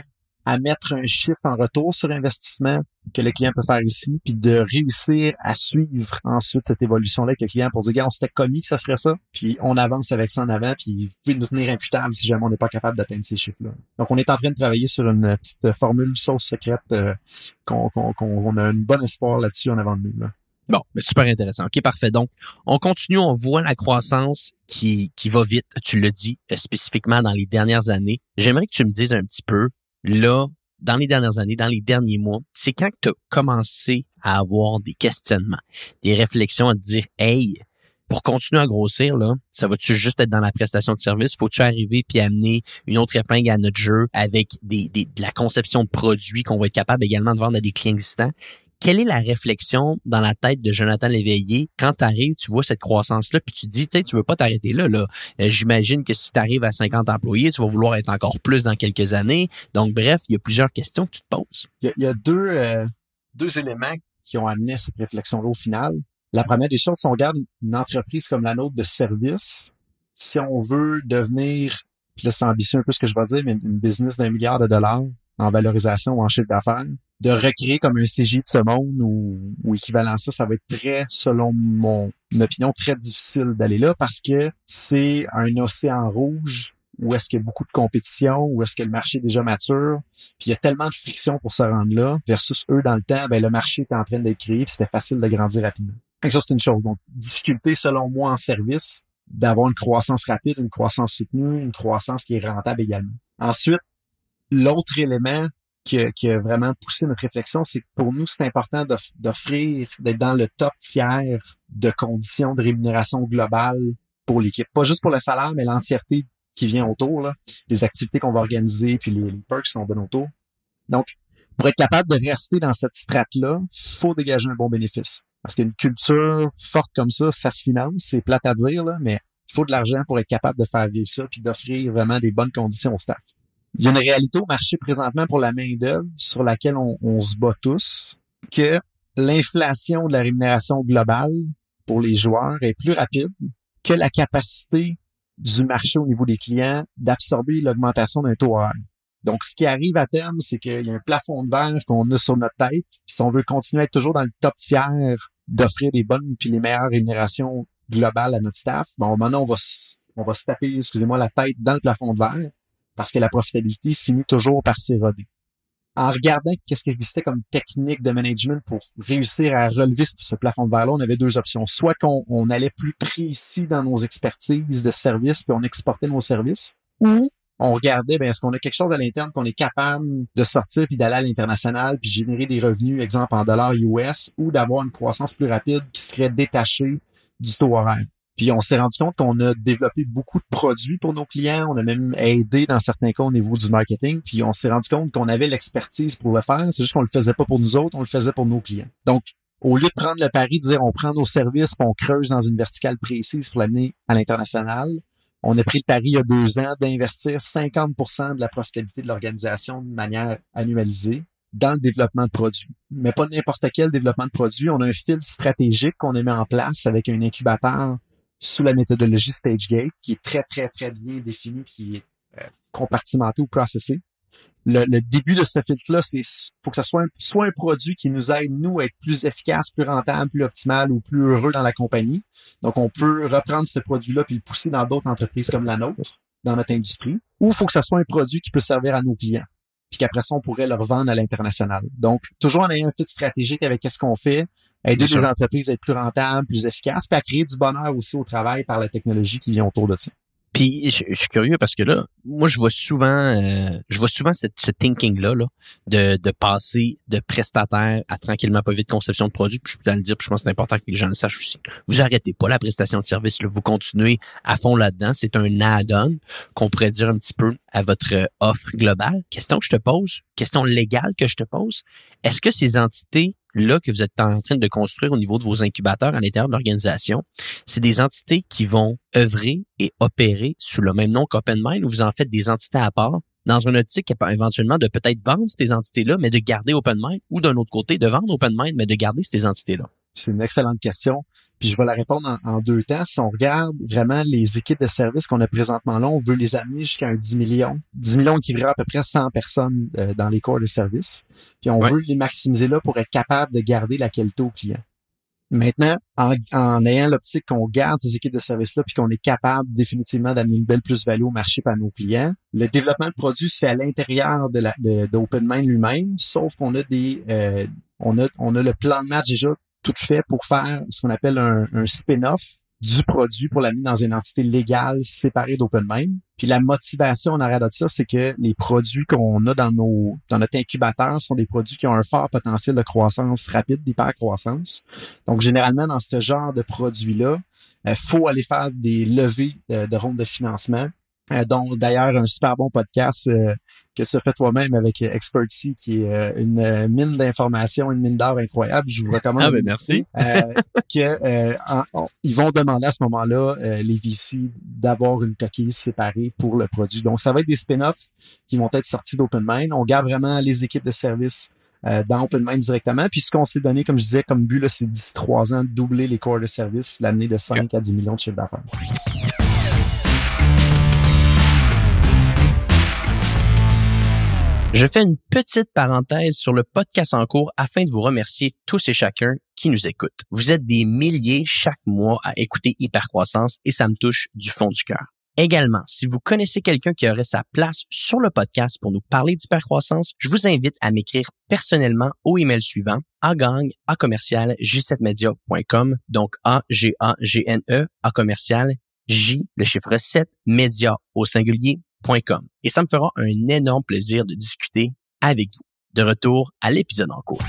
Speaker 1: à mettre un chiffre en retour sur investissement que le client peut faire ici, puis de réussir à suivre ensuite cette évolution-là avec le client pour dire, gars, on s'était commis que ça serait ça, puis on avance avec ça en avant, puis vous pouvez nous tenir imputables si jamais on n'est pas capable d'atteindre ces chiffres-là. Donc, on est en train de travailler sur une petite formule sauce secrète euh, qu'on, qu'on, qu'on a un bon espoir là-dessus en avant de nous, là.
Speaker 2: Bon, mais super intéressant. OK, parfait. Donc, on continue, on voit la croissance qui qui va vite, tu l'as dit, euh, spécifiquement dans les dernières années. J'aimerais que tu me dises un petit peu, là, dans les dernières années, dans les derniers mois, c'est quand que tu as commencé à avoir des questionnements, des réflexions à te dire, hey, pour continuer à grossir, là, ça va-tu juste être dans la prestation de service? Faut-tu arriver puis amener une autre épingle à notre jeu avec des, des de la conception de produits qu'on va être capable également de vendre à des clients existants? Quelle est la réflexion dans la tête de Jonathan Léveillé quand tu arrives, tu vois cette croissance-là, puis tu te dis, tu sais, tu veux pas t'arrêter là, là. Euh, j'imagine que si tu arrives à cinquante employés, tu vas vouloir être encore plus dans quelques années. Donc, bref, il y a plusieurs questions que tu te poses.
Speaker 1: Il y a, il y a deux, euh, deux éléments qui ont amené cette réflexion-là au final. La première des choses, si on regarde une entreprise comme la nôtre de service, si on veut devenir, puis là, c'est ambitieux un peu ce que je vais dire, mais une business d'un milliard de dollars en valorisation ou en chiffre d'affaires, de recréer comme un C G I de ce monde ou, ou équivalent à ça, ça va être très, selon mon opinion, très difficile d'aller là parce que c'est un océan rouge où est-ce qu'il y a beaucoup de compétition, où est-ce que le marché est déjà mature, puis il y a tellement de friction pour se rendre là, versus eux, dans le temps, ben le marché était en train d'être créé, puis c'était facile de grandir rapidement. Donc ça, c'est une chose. Donc, difficulté, selon moi, en service, d'avoir une croissance rapide, une croissance soutenue, une croissance qui est rentable également. Ensuite, l'autre élément qui a, qui a vraiment poussé notre réflexion, c'est que pour nous, c'est important d'off- d'offrir, d'être dans le top tiers de conditions de rémunération globale pour l'équipe. Pas juste pour le salaire, mais l'entièreté qui vient autour, là, les activités qu'on va organiser, puis les, les perks qu'on donne autour. Donc, pour être capable de rester dans cette strate-là, il faut dégager un bon bénéfice. Parce qu'une culture forte comme ça, ça se finance, c'est plate à dire, là, mais il faut de l'argent pour être capable de faire vivre ça puis d'offrir vraiment des bonnes conditions au staff. Il y a une réalité au marché présentement pour la main-d'œuvre sur laquelle on, on se bat tous, que l'inflation de la rémunération globale pour les joueurs est plus rapide que la capacité du marché au niveau des clients d'absorber l'augmentation d'un taux horaire. Donc, ce qui arrive à terme, c'est qu'il y a un plafond de verre qu'on a sur notre tête. Si on veut continuer à être toujours dans le top tiers d'offrir les bonnes puis les meilleures rémunérations globales à notre staff, bon, maintenant, on va, on va se taper, excusez-moi, la tête dans le plafond de verre parce que la profitabilité finit toujours par s'éroder. En regardant qu'est-ce qui existait comme technique de management pour réussir à relever ce plafond de verre-là, on avait deux options. Soit qu'on on allait plus précis dans nos expertises de services puis on exportait nos services, ou on regardait, ben est-ce qu'on a quelque chose à l'interne qu'on est capable de sortir puis d'aller à l'international puis générer des revenus, exemple en dollars U S, ou d'avoir une croissance plus rapide qui serait détachée du taux horaire. Puis on s'est rendu compte qu'on a développé beaucoup de produits pour nos clients, on a même aidé dans certains cas au niveau du marketing, puis on s'est rendu compte qu'on avait l'expertise pour le faire, c'est juste qu'on le faisait pas pour nous autres, on le faisait pour nos clients. Donc, au lieu de prendre le pari de dire on prend nos services puis on creuse dans une verticale précise pour l'amener à l'international, on a pris le pari il y a deux ans d'investir cinquante pour cent de la profitabilité de l'organisation de manière annualisée dans le développement de produits. Mais pas n'importe quel développement de produits. On a un fil stratégique qu'on a mis en place avec un incubateur sous la méthodologie StageGate qui est très, très, très bien défini, qui est euh, compartimenté ou processé. Le, le début de ce filtre-là, c'est faut que ça soit un, soit un produit qui nous aide, nous, à être plus efficace, plus rentable, plus optimal ou plus heureux dans la compagnie. Donc, on peut reprendre ce produit-là puis le pousser dans d'autres entreprises comme la nôtre, dans notre industrie. Ou il faut que ça soit un produit qui peut servir à nos clients, puis qu'après ça, on pourrait le revendre à l'international. Donc, toujours en ayant un fit stratégique avec qu'est-ce qu'on fait, aider les entreprises à être plus rentables, plus efficaces, puis à créer du bonheur aussi au travail par la technologie qui vient autour de ça.
Speaker 2: Puis je, je suis curieux parce que là, moi je vois souvent, euh, je vois souvent cette, ce thinking là, là, de de passer de prestataire à tranquillement pas vite conception de produit. Puis je peux le dire, puis je pense que c'est important que les gens le sachent aussi. Vous arrêtez pas la prestation de service, là, vous continuez à fond là-dedans. C'est un add-on qu'on pourrait dire un petit peu à votre offre globale. Question que je te pose, question légale que je te pose. Est-ce que ces entités là que vous êtes en train de construire au niveau de vos incubateurs à l'intérieur de l'organisation, c'est des entités qui vont œuvrer et opérer sous le même nom qu'OpenMind, ou vous en faites des entités à part, dans une optique éventuellement de peut-être vendre ces entités-là, mais de garder OpenMind, ou d'un autre côté, de vendre OpenMind, mais de garder ces entités-là?
Speaker 1: C'est une excellente question. Puis je vais la répondre en, en deux temps. Si on regarde vraiment les équipes de service qu'on a présentement là, on veut les amener jusqu'à un dix millions. dix millions équivaut à peu près cent personnes euh, dans les corps de service. Puis on ouais. veut les maximiser là pour être capable de garder la qualité aux clients. Maintenant, en, en ayant l'optique qu'on garde ces équipes de service-là puis qu'on est capable définitivement d'amener une belle plus-value au marché par nos clients, le développement de produits se fait à l'intérieur de la de, d'OpenMind lui-même, sauf qu'on a des euh, on a on a le plan de match déjà tout fait pour faire ce qu'on appelle un, un spin-off du produit pour l'amener dans une entité légale séparée d'OpenMind. Puis la motivation en arrière de ça, c'est que les produits qu'on a dans nos dans notre incubateur sont des produits qui ont un fort potentiel de croissance rapide, d'hypercroissance. Donc, généralement, dans ce genre de produits-là, il euh, faut aller faire des levées de, de rondes de financement. Euh, dont d'ailleurs un super bon podcast euh, que ça fait toi-même avec euh, Expertise, qui est euh, une euh, mine d'informations, une mine d'or incroyable. Je vous recommande.
Speaker 2: Ah ben merci.
Speaker 1: Euh, que euh, en, en, ils vont demander à ce moment-là euh, les V C d'avoir une coquille séparée pour le produit. Donc ça va être des spin-offs qui vont être sortis d'OpenMind. On garde vraiment les équipes de service euh, dans OpenMind directement. Puis ce qu'on s'est donné, comme je disais, comme but là, c'est d'ici trois ans de doubler les corps de service, l'année de cinq okay. à dix millions de chiffre d'affaires.
Speaker 2: Je fais une petite parenthèse sur le podcast en cours afin de vous remercier tous et chacun qui nous écoutent. Vous êtes des milliers chaque mois à écouter Hypercroissance et ça me touche du fond du cœur. Également, si vous connaissez quelqu'un qui aurait sa place sur le podcast pour nous parler d'hypercroissance, je vous invite à m'écrire personnellement au email suivant agagne à commercial j sept media point com, donc A G A G N E à commercial J, le chiffre sept, média au singulier, .com. Et ça me fera un énorme plaisir de discuter avec vous. De retour à l'épisode en cours.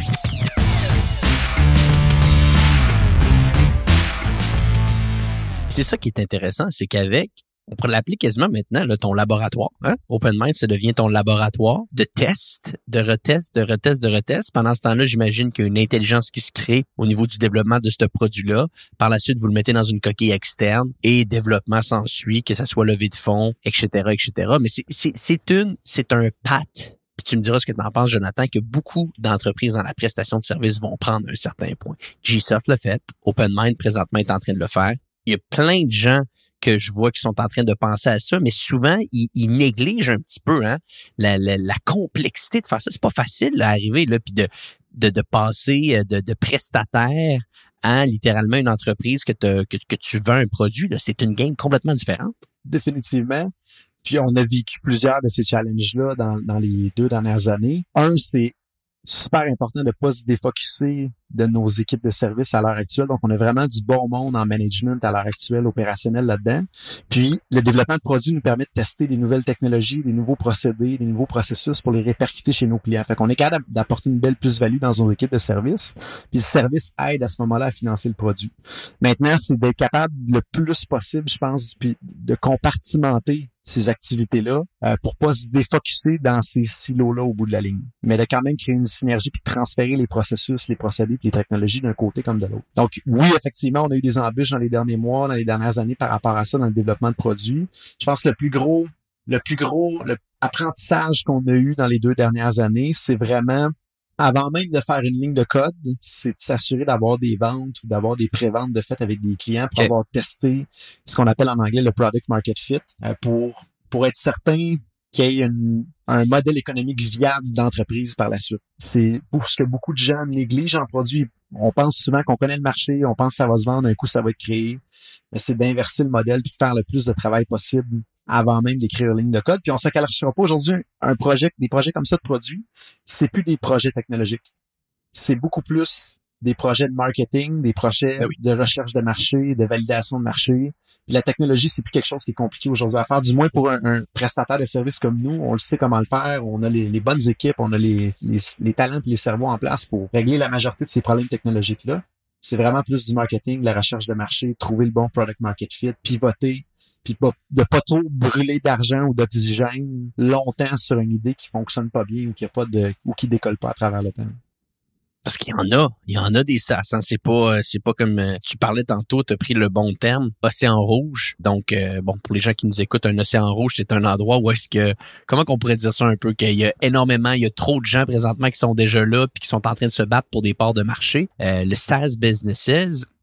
Speaker 2: C'est ça qui est intéressant, c'est qu'avec, on pourrait l'appeler quasiment maintenant là, ton laboratoire. Hein? OpenMind, ça devient ton laboratoire de test, de retest, de retest, de retest. Pendant ce temps-là, j'imagine qu'il y a une intelligence qui se crée au niveau du développement de ce produit-là. Par la suite, vous le mettez dans une coquille externe et développement s'ensuit, que ça soit levée de fonds, et cetera, et cetera. Mais c'est, c'est, c'est une, c'est un patte. Puis tu me diras ce que tu en penses, Jonathan, que beaucoup d'entreprises dans la prestation de services vont prendre à un certain point. G-Soft l'a fait. OpenMind, présentement, est en train de le faire. Il y a plein de gens que je vois qui sont en train de penser à ça, mais souvent, ils, ils négligent un petit peu hein, la, la, la complexité de faire ça. C'est pas facile d'arriver là, puis de, de, de passer de, de prestataire à littéralement une entreprise que, que, que tu vends un produit. Là. C'est une game complètement différente.
Speaker 1: Définitivement. Puis on a vécu plusieurs de ces challenges-là dans, dans les deux dernières années. Un, c'est super important de pas se défocusser de nos équipes de service à l'heure actuelle. Donc, on a vraiment du bon monde en management à l'heure actuelle, opérationnel là-dedans. Puis, le développement de produits nous permet de tester des nouvelles technologies, des nouveaux procédés, des nouveaux processus pour les répercuter chez nos clients. Fait qu'on est capable d'apporter une belle plus-value dans nos équipes de service. Puis, le service aide à ce moment-là à financer le produit. Maintenant, c'est d'être capable le plus possible, je pense, puis de compartimenter ces activités-là euh, pour pas se défocusser dans ces silos-là au bout de la ligne, mais de quand même créer une synergie puis transférer les processus, les procédés puis les technologies d'un côté comme de l'autre. Donc oui, effectivement, on a eu des embûches dans les derniers mois, dans les dernières années par rapport à ça dans le développement de produits. Je pense que le plus gros, le plus gros le apprentissage qu'on a eu dans les deux dernières années, c'est vraiment avant même de faire une ligne de code, c'est de s'assurer d'avoir des ventes ou d'avoir des préventes de fait avec des clients pour okay. avoir testé ce qu'on appelle en anglais le product market fit euh, pour pour être certain qu'il y ait une, un modèle économique viable d'entreprise par la suite. C'est pour ce que beaucoup de gens négligent en produit. On pense souvent qu'on connaît le marché, on pense que ça va se vendre, un coup ça va être créé. Mais c'est d'inverser le modèle puis de faire le plus de travail possible avant même d'écrire une ligne de code. Puis on ne se cachera pas aujourd'hui, un projet, des projets comme ça de produits, c'est plus des projets technologiques. C'est beaucoup plus des projets de marketing, des projets ben oui. de recherche de marché, de validation de marché. Puis la technologie, c'est plus quelque chose qui est compliqué aujourd'hui à faire. Du moins pour un, un prestataire de service comme nous, on le sait comment le faire. On a les, les bonnes équipes, on a les, les, les talents et les cerveaux en place pour régler la majorité de ces problèmes technologiques-là. C'est vraiment plus du marketing, de la recherche de marché, trouver le bon product market fit, pivoter, puis de pas trop brûler d'argent ou d'oxygène longtemps sur une idée qui fonctionne pas bien ou qui a pas de ou qui décolle pas à travers le temps.
Speaker 2: Parce qu'il y en a, il y en a des sas, hein. C'est pas, c'est pas comme euh, tu parlais tantôt, tu as pris le bon terme, océan rouge. Donc, euh, bon, pour les gens qui nous écoutent, un océan rouge, c'est un endroit où est-ce que, comment qu'on pourrait dire ça un peu, qu'il y a énormément, il y a trop de gens présentement qui sont déjà là puis qui sont en train de se battre pour des parts de marché. Euh, le SaaS businesses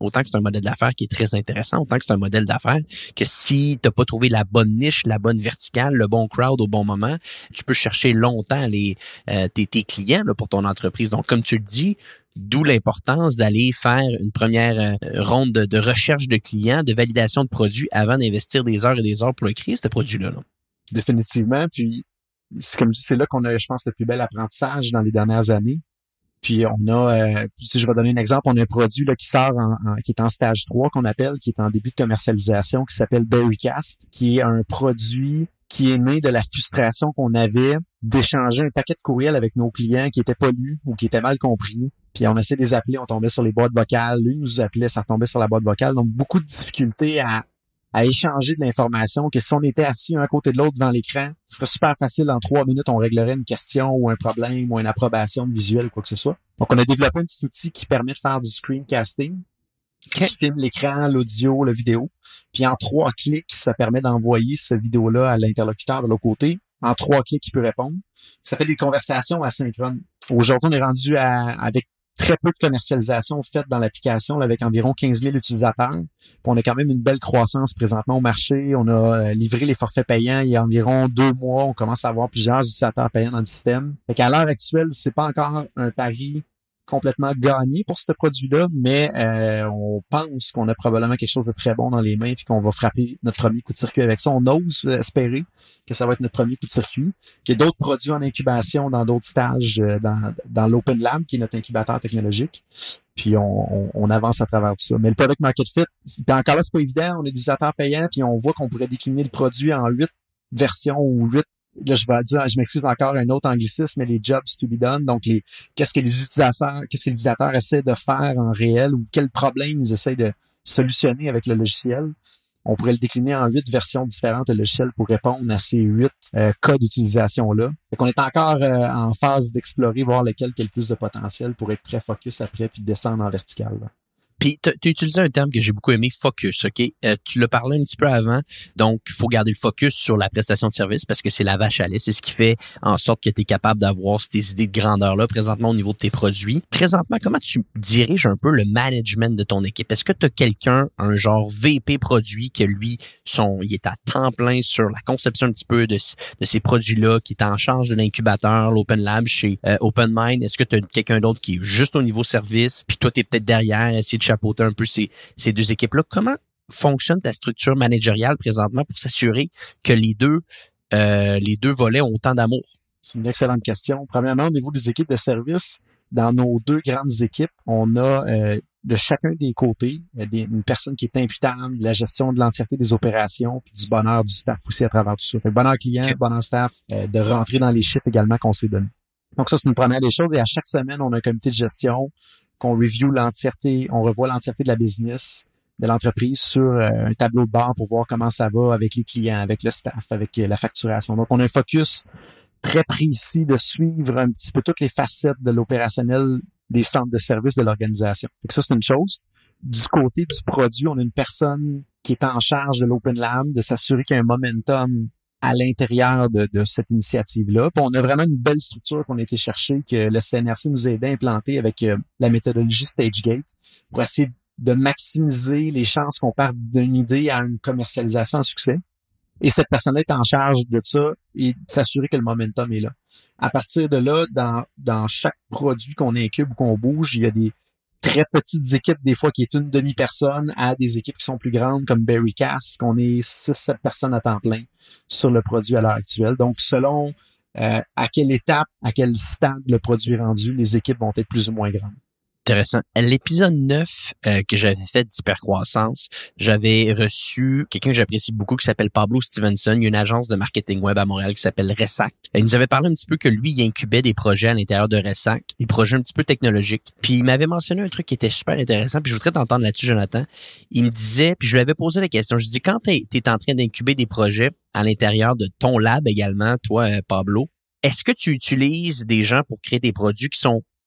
Speaker 2: autant que c'est un modèle d'affaires qui est très intéressant, autant que c'est un modèle d'affaires que si t'as pas trouvé la bonne niche, la bonne verticale, le bon crowd au bon moment, tu peux chercher longtemps les euh, tes, tes clients là, pour ton entreprise. Donc, comme tu le dis, d'où l'importance d'aller faire une première euh, ronde de, de recherche de clients, de validation de produits avant d'investir des heures et des heures pour le créer, ce produit-là. Là.
Speaker 1: Définitivement. Puis, c'est comme je dis, c'est là qu'on a, je pense, le plus bel apprentissage dans les dernières années. Puis on a, euh, si je vais donner un exemple, on a un produit là qui sort, en, en, qui est en stage trois qu'on appelle, qui est en début de commercialisation, qui s'appelle Berrycast, qui est un produit qui est né de la frustration qu'on avait d'échanger un paquet de courriels avec nos clients qui étaient pas lus ou qui étaient mal compris. Puis on essayait de les appeler, on tombait sur les boîtes vocales, lui nous appelait, ça retombait sur la boîte vocale. Donc beaucoup de difficultés à à échanger de l'information, que si on était assis un à côté de l'autre devant l'écran, ce serait super facile, en trois minutes, on réglerait une question ou un problème ou une approbation de visuel ou quoi que ce soit. Donc, on a développé un petit outil qui permet de faire du screencasting, okay. qui filme l'écran, l'audio, la vidéo. Puis en trois clics, ça permet d'envoyer cette vidéo-là à l'interlocuteur de l'autre côté. En trois clics, il peut répondre. Ça fait des conversations asynchrones. Aujourd'hui, on est rendu à, avec très peu de commercialisation faite dans l'application, là, avec environ quinze mille utilisateurs. Puis on a quand même une belle croissance présentement au marché. On a euh, livré les forfaits payants il y a environ deux mois. On commence à avoir plusieurs utilisateurs payants dans le système. Fait qu'à l'heure actuelle, c'est pas encore un pari complètement gagné pour ce produit-là, mais euh, on pense qu'on a probablement quelque chose de très bon dans les mains puis qu'on va frapper notre premier coup de circuit avec ça. On ose espérer que ça va être notre premier coup de circuit. Il y a d'autres produits en incubation dans d'autres stages dans, dans l'Open Lab, qui est notre incubateur technologique. Puis on, on, on avance à travers tout ça. Mais le Product Market Fit, encore là, c'est pas évident. On a des utilisateurs payants, puis on voit qu'on pourrait décliner le produit en huit versions ou huit. Là, je vais dire, je m'excuse encore, un autre anglicisme, mais les jobs to be done. Donc, les, qu'est-ce que les utilisateurs, qu'est-ce que les utilisateurs essaient de faire en réel ou quels problèmes ils essaient de solutionner avec le logiciel. On pourrait le décliner en huit versions différentes de logiciel pour répondre à ces huit euh, cas d'utilisation-là. Fait qu'on est encore euh, en phase d'explorer, voir lequel qui a le plus de potentiel pour être très focus après puis descendre en vertical, là.
Speaker 2: Puis, tu as utilisé un terme que j'ai beaucoup aimé, focus, OK? Euh, tu l'as parlé un petit peu avant. Donc, il faut garder le focus sur la prestation de service parce que c'est la vache à lait. C'est ce qui fait en sorte que tu es capable d'avoir ces idées de grandeur-là présentement au niveau de tes produits. Présentement, comment tu diriges un peu le management de ton équipe? Est-ce que tu as quelqu'un, un genre V P produit, que lui, son, il est à temps plein sur la conception un petit peu de, de ces produits-là, qui est en charge de l'incubateur, l'Open Lab chez euh, OpenMind? Est-ce que tu as quelqu'un d'autre qui est juste au niveau service? Puis toi, tu es peut-être derrière, essayer de chapeauter un peu ces, ces deux équipes-là. Comment fonctionne ta structure managériale présentement pour s'assurer que les deux, euh, les deux volets ont autant d'amour?
Speaker 1: C'est une excellente question. Premièrement, au niveau des équipes de service, dans nos deux grandes équipes, on a euh, de chacun des côtés des, une personne qui est imputable de la gestion de l'entièreté des opérations puis du bonheur du staff aussi à travers tout ça. Fait bonheur client, okay. bonheur staff, euh, de rentrer dans les chiffres également qu'on s'est donné. Donc ça, c'est une première des choses. Et à chaque semaine, on a un comité de gestion qu'on review l'entièreté, on revoit l'entièreté de la business de l'entreprise sur euh, un tableau de bord pour voir comment ça va avec les clients, avec le staff, avec euh, la facturation. Donc, on a un focus très précis de suivre un petit peu toutes les facettes de l'opérationnel des centres de services de l'organisation. Donc ça, c'est une chose. Du côté du produit, on a une personne qui est en charge de l'Open Lab, de s'assurer qu'il y a un momentum à l'intérieur de, de cette initiative-là. Puis on a vraiment une belle structure qu'on a été chercher, que le C N R C nous a aidé à implanter avec euh, la méthodologie StageGate pour essayer de maximiser les chances qu'on parte d'une idée à une commercialisation à succès. Et cette personne-là est en charge de ça et de s'assurer que le momentum est là. À partir de là, dans, dans chaque produit qu'on incube ou qu'on bouge, il y a des très petites équipes, des fois qui est une demi-personne, à des équipes qui sont plus grandes comme Berrycast, qu'on est six sept personnes à temps plein sur le produit à l'heure actuelle. Donc, selon euh, à quelle étape, à quel stade le produit est rendu, les équipes vont être plus ou moins grandes.
Speaker 2: Intéressant. À l'épisode neuf euh, que j'avais fait d'Hypercroissance, j'avais reçu quelqu'un que j'apprécie beaucoup qui s'appelle Pablo Stevenson. Il y a une agence de marketing web à Montréal qui s'appelle Ressac. Il nous avait parlé un petit peu que lui, il incubait des projets à l'intérieur de Ressac, des projets un petit peu technologiques. Puis il m'avait mentionné un truc qui était super intéressant, puis je voudrais t'entendre là-dessus, Jonathan. Il me disait, puis je lui avais posé la question, je dis quand t'es, t'es en train d'incuber des projets à l'intérieur de ton lab également, toi, Pablo, est-ce que tu utilises des gens pour créer des produits qui sont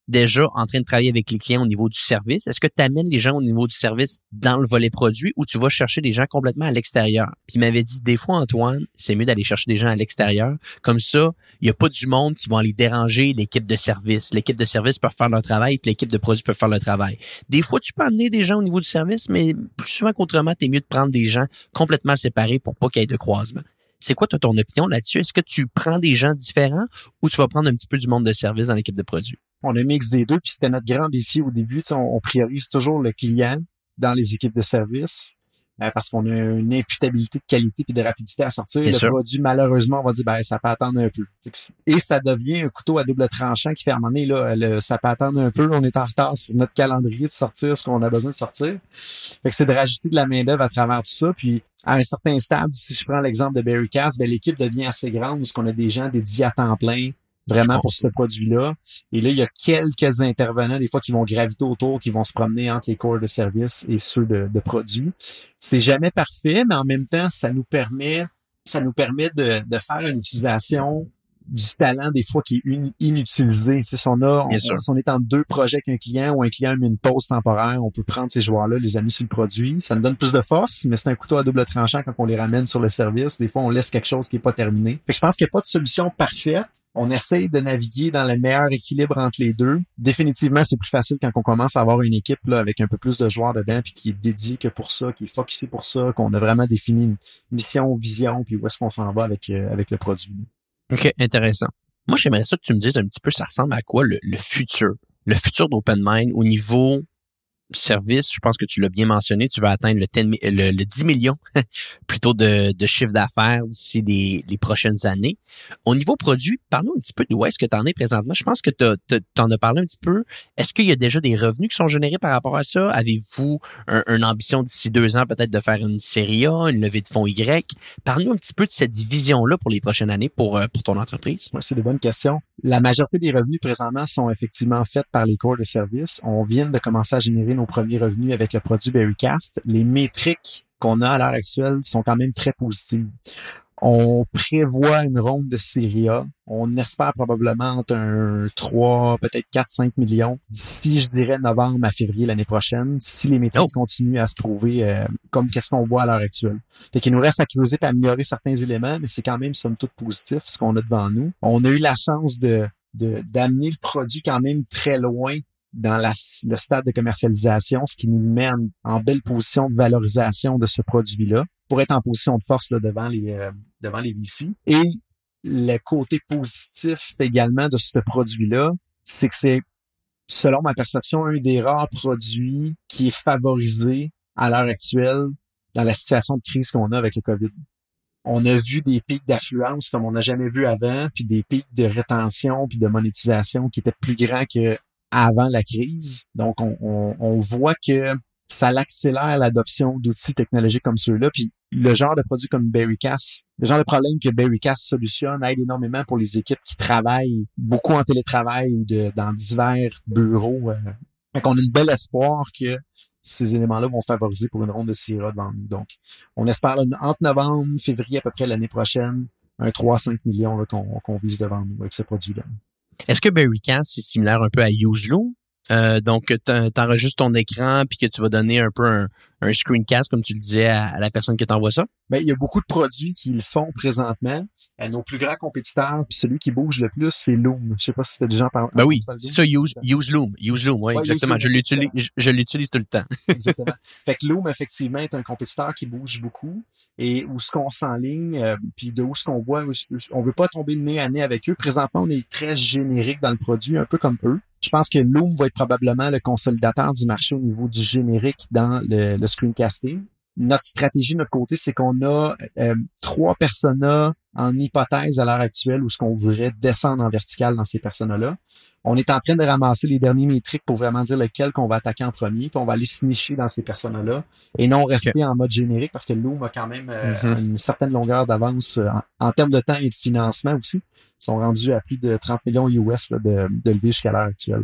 Speaker 2: déjà en train de travailler avec les clients au niveau du service? Est-ce que tu amènes les gens au niveau du service dans le volet produit ou tu vas chercher des gens complètement à l'extérieur? Puis il m'avait dit, des fois, Antoine, c'est mieux d'aller chercher des gens à l'extérieur. Comme ça, il n'y a pas du monde qui va aller déranger l'équipe de service. L'équipe de service peut faire leur travail puis l'équipe de produit peut faire le travail. Des fois, tu peux amener des gens au niveau du service, mais plus souvent qu'autrement, t'es mieux de prendre des gens complètement séparés pour pas qu'il y ait de croisement. C'est quoi toi, ton opinion là-dessus? Est-ce que tu prends des gens différents ou tu vas prendre un petit peu du monde de service dans l'équipe de produit?
Speaker 1: On a mix des deux, puis c'était notre grand défi au début. Tu sais, on, on priorise toujours le client dans les équipes de service euh, parce qu'on a une imputabilité de qualité puis de rapidité à sortir.
Speaker 2: Bien
Speaker 1: le
Speaker 2: sûr.
Speaker 1: produit, malheureusement, on va dire ben ça peut attendre un peu. Et ça devient un couteau à double tranchant qui fait à un moment donné, là, le, ça peut attendre un peu. On est en retard sur notre calendrier de sortir ce qu'on a besoin de sortir. Fait que c'est de rajouter de la main-d'œuvre à travers tout ça. Puis à un certain stade, si je prends l'exemple de Berrycast, ben l'équipe devient assez grande parce qu'on a des gens dédiés à temps plein vraiment pour ce produit-là. Et là, il y a quelques intervenants, des fois, qui vont graviter autour, qui vont se promener entre les corps de service et ceux de, de produits. C'est jamais parfait, mais en même temps, ça nous permet, ça nous permet de, de faire une utilisation du talent, des fois, qui est in, inutilisé. Tu sais, si on a, on, si on est en deux projets qu'un client ou un client met une pause temporaire, on peut prendre ces joueurs-là, les amener sur le produit. Ça nous donne plus de force, mais c'est un couteau à double tranchant quand on les ramène sur le service. Des fois, on laisse quelque chose qui est pas terminé. Fait que je pense qu'il n'y a pas de solution parfaite. On essaye de naviguer dans le meilleur équilibre entre les deux. Définitivement, c'est plus facile quand on commence à avoir une équipe là avec un peu plus de joueurs dedans puis qui est dédiée que pour ça, qui est focusée pour ça, qu'on a vraiment défini une mission, vision, puis où est-ce qu'on s'en va avec euh, avec le produit.
Speaker 2: OK, intéressant. Moi, j'aimerais ça que tu me dises un petit peu, ça ressemble à quoi le, le futur? Le futur d'OpenMind au niveau service, je pense que tu l'as bien mentionné, tu vas atteindre le, dix, le, le dix millions plutôt de, de chiffre d'affaires d'ici les, les prochaines années. Au niveau produit, parle-nous un petit peu de où est-ce que tu en es présentement. Je pense que tu en as parlé un petit peu. Est-ce qu'il y a déjà des revenus qui sont générés par rapport à ça? Avez-vous un, une ambition d'ici deux ans peut-être de faire une série A, une levée de fonds Y? Parle-nous un petit peu de cette division-là pour les prochaines années pour, pour ton entreprise.
Speaker 1: Ouais, c'est des bonnes questions. La majorité des revenus présentement sont effectivement faits par les corps de service. On vient de commencer à générer nos premiers revenus avec le produit Berrycast. Les métriques qu'on a à l'heure actuelle sont quand même très positives. On prévoit une ronde de série A. On espère probablement entre un trois, peut-être quatre, cinq millions d'ici, je dirais, novembre à février l'année prochaine, si les métriques oh. continuent à se prouver euh, comme qu'est-ce qu'on voit à l'heure actuelle. Fait qu'il nous reste à creuser et à améliorer certains éléments, mais c'est quand même somme toute positif ce qu'on a devant nous. On a eu la chance de, de d'amener le produit quand même très loin dans la, le stade de commercialisation, ce qui nous met en, en belle position de valorisation de ce produit-là, pour être en position de force là, devant les euh, devant les V C. Et le côté positif également de ce produit-là, c'est que c'est, selon ma perception, un des rares produits qui est favorisé à l'heure actuelle dans la situation de crise qu'on a avec le COVID. On a vu des pics d'affluence comme on n'a jamais vu avant, puis des pics de rétention puis de monétisation qui étaient plus grands que avant la crise. Donc, on, on, on voit que ça accélère l'adoption d'outils technologiques comme ceux-là. Puis le genre de produit comme Berrycast, le genre de problème que Berrycast solutionne aide énormément pour les équipes qui travaillent beaucoup en télétravail ou de, dans divers bureaux. Euh. Donc, on a une belle espoir que ces éléments-là vont favoriser pour une ronde de série A devant nous. Donc, on espère là, entre novembre, février à peu près l'année prochaine, un trois à cinq millions là, qu'on, qu'on vise devant nous avec ce produit-là.
Speaker 2: Est-ce que Berrycast, c'est similaire un peu à UseLoom? Euh, donc, t'enregistres ton écran puis que tu vas donner un peu un, un screencast, comme tu le disais, à, à la personne qui t'envoie ça?
Speaker 1: Ben, il y a beaucoup de produits qui le font présentement. Euh, nos plus grands compétiteurs, puis celui qui bouge le plus, c'est Loom. Je sais pas si c'était déjà par
Speaker 2: Ben oui, c'est ça, use, UseLoom. UseLoom, oui, ouais, exactement. Use Loom, je l'utilise, je, je l'utilise tout le temps.
Speaker 1: Exactement. Fait que Loom, effectivement, est un compétiteur qui bouge beaucoup. Et où ce qu'on s'enligne, euh, puis de où ce qu'on voit, on veut pas tomber de nez à nez avec eux. Présentement, on est très générique dans le produit, un peu comme eux. Je pense que Loom va être probablement le consolidateur du marché au niveau du générique dans le, le screencasting. Notre stratégie de notre côté, c'est qu'on a euh, trois personas en hypothèse à l'heure actuelle où ce qu'on voudrait descendre en vertical dans ces personas-là. On est en train de ramasser les derniers métriques pour vraiment dire lequel qu'on va attaquer en premier, puis on va aller se nicher dans ces personas-là et non rester okay. en mode générique parce que Loom a quand même euh, mm-hmm. une certaine longueur d'avance en, en termes de temps et de financement aussi. Ils sont rendus à plus de trente millions U S là, de, de levier jusqu'à l'heure actuelle.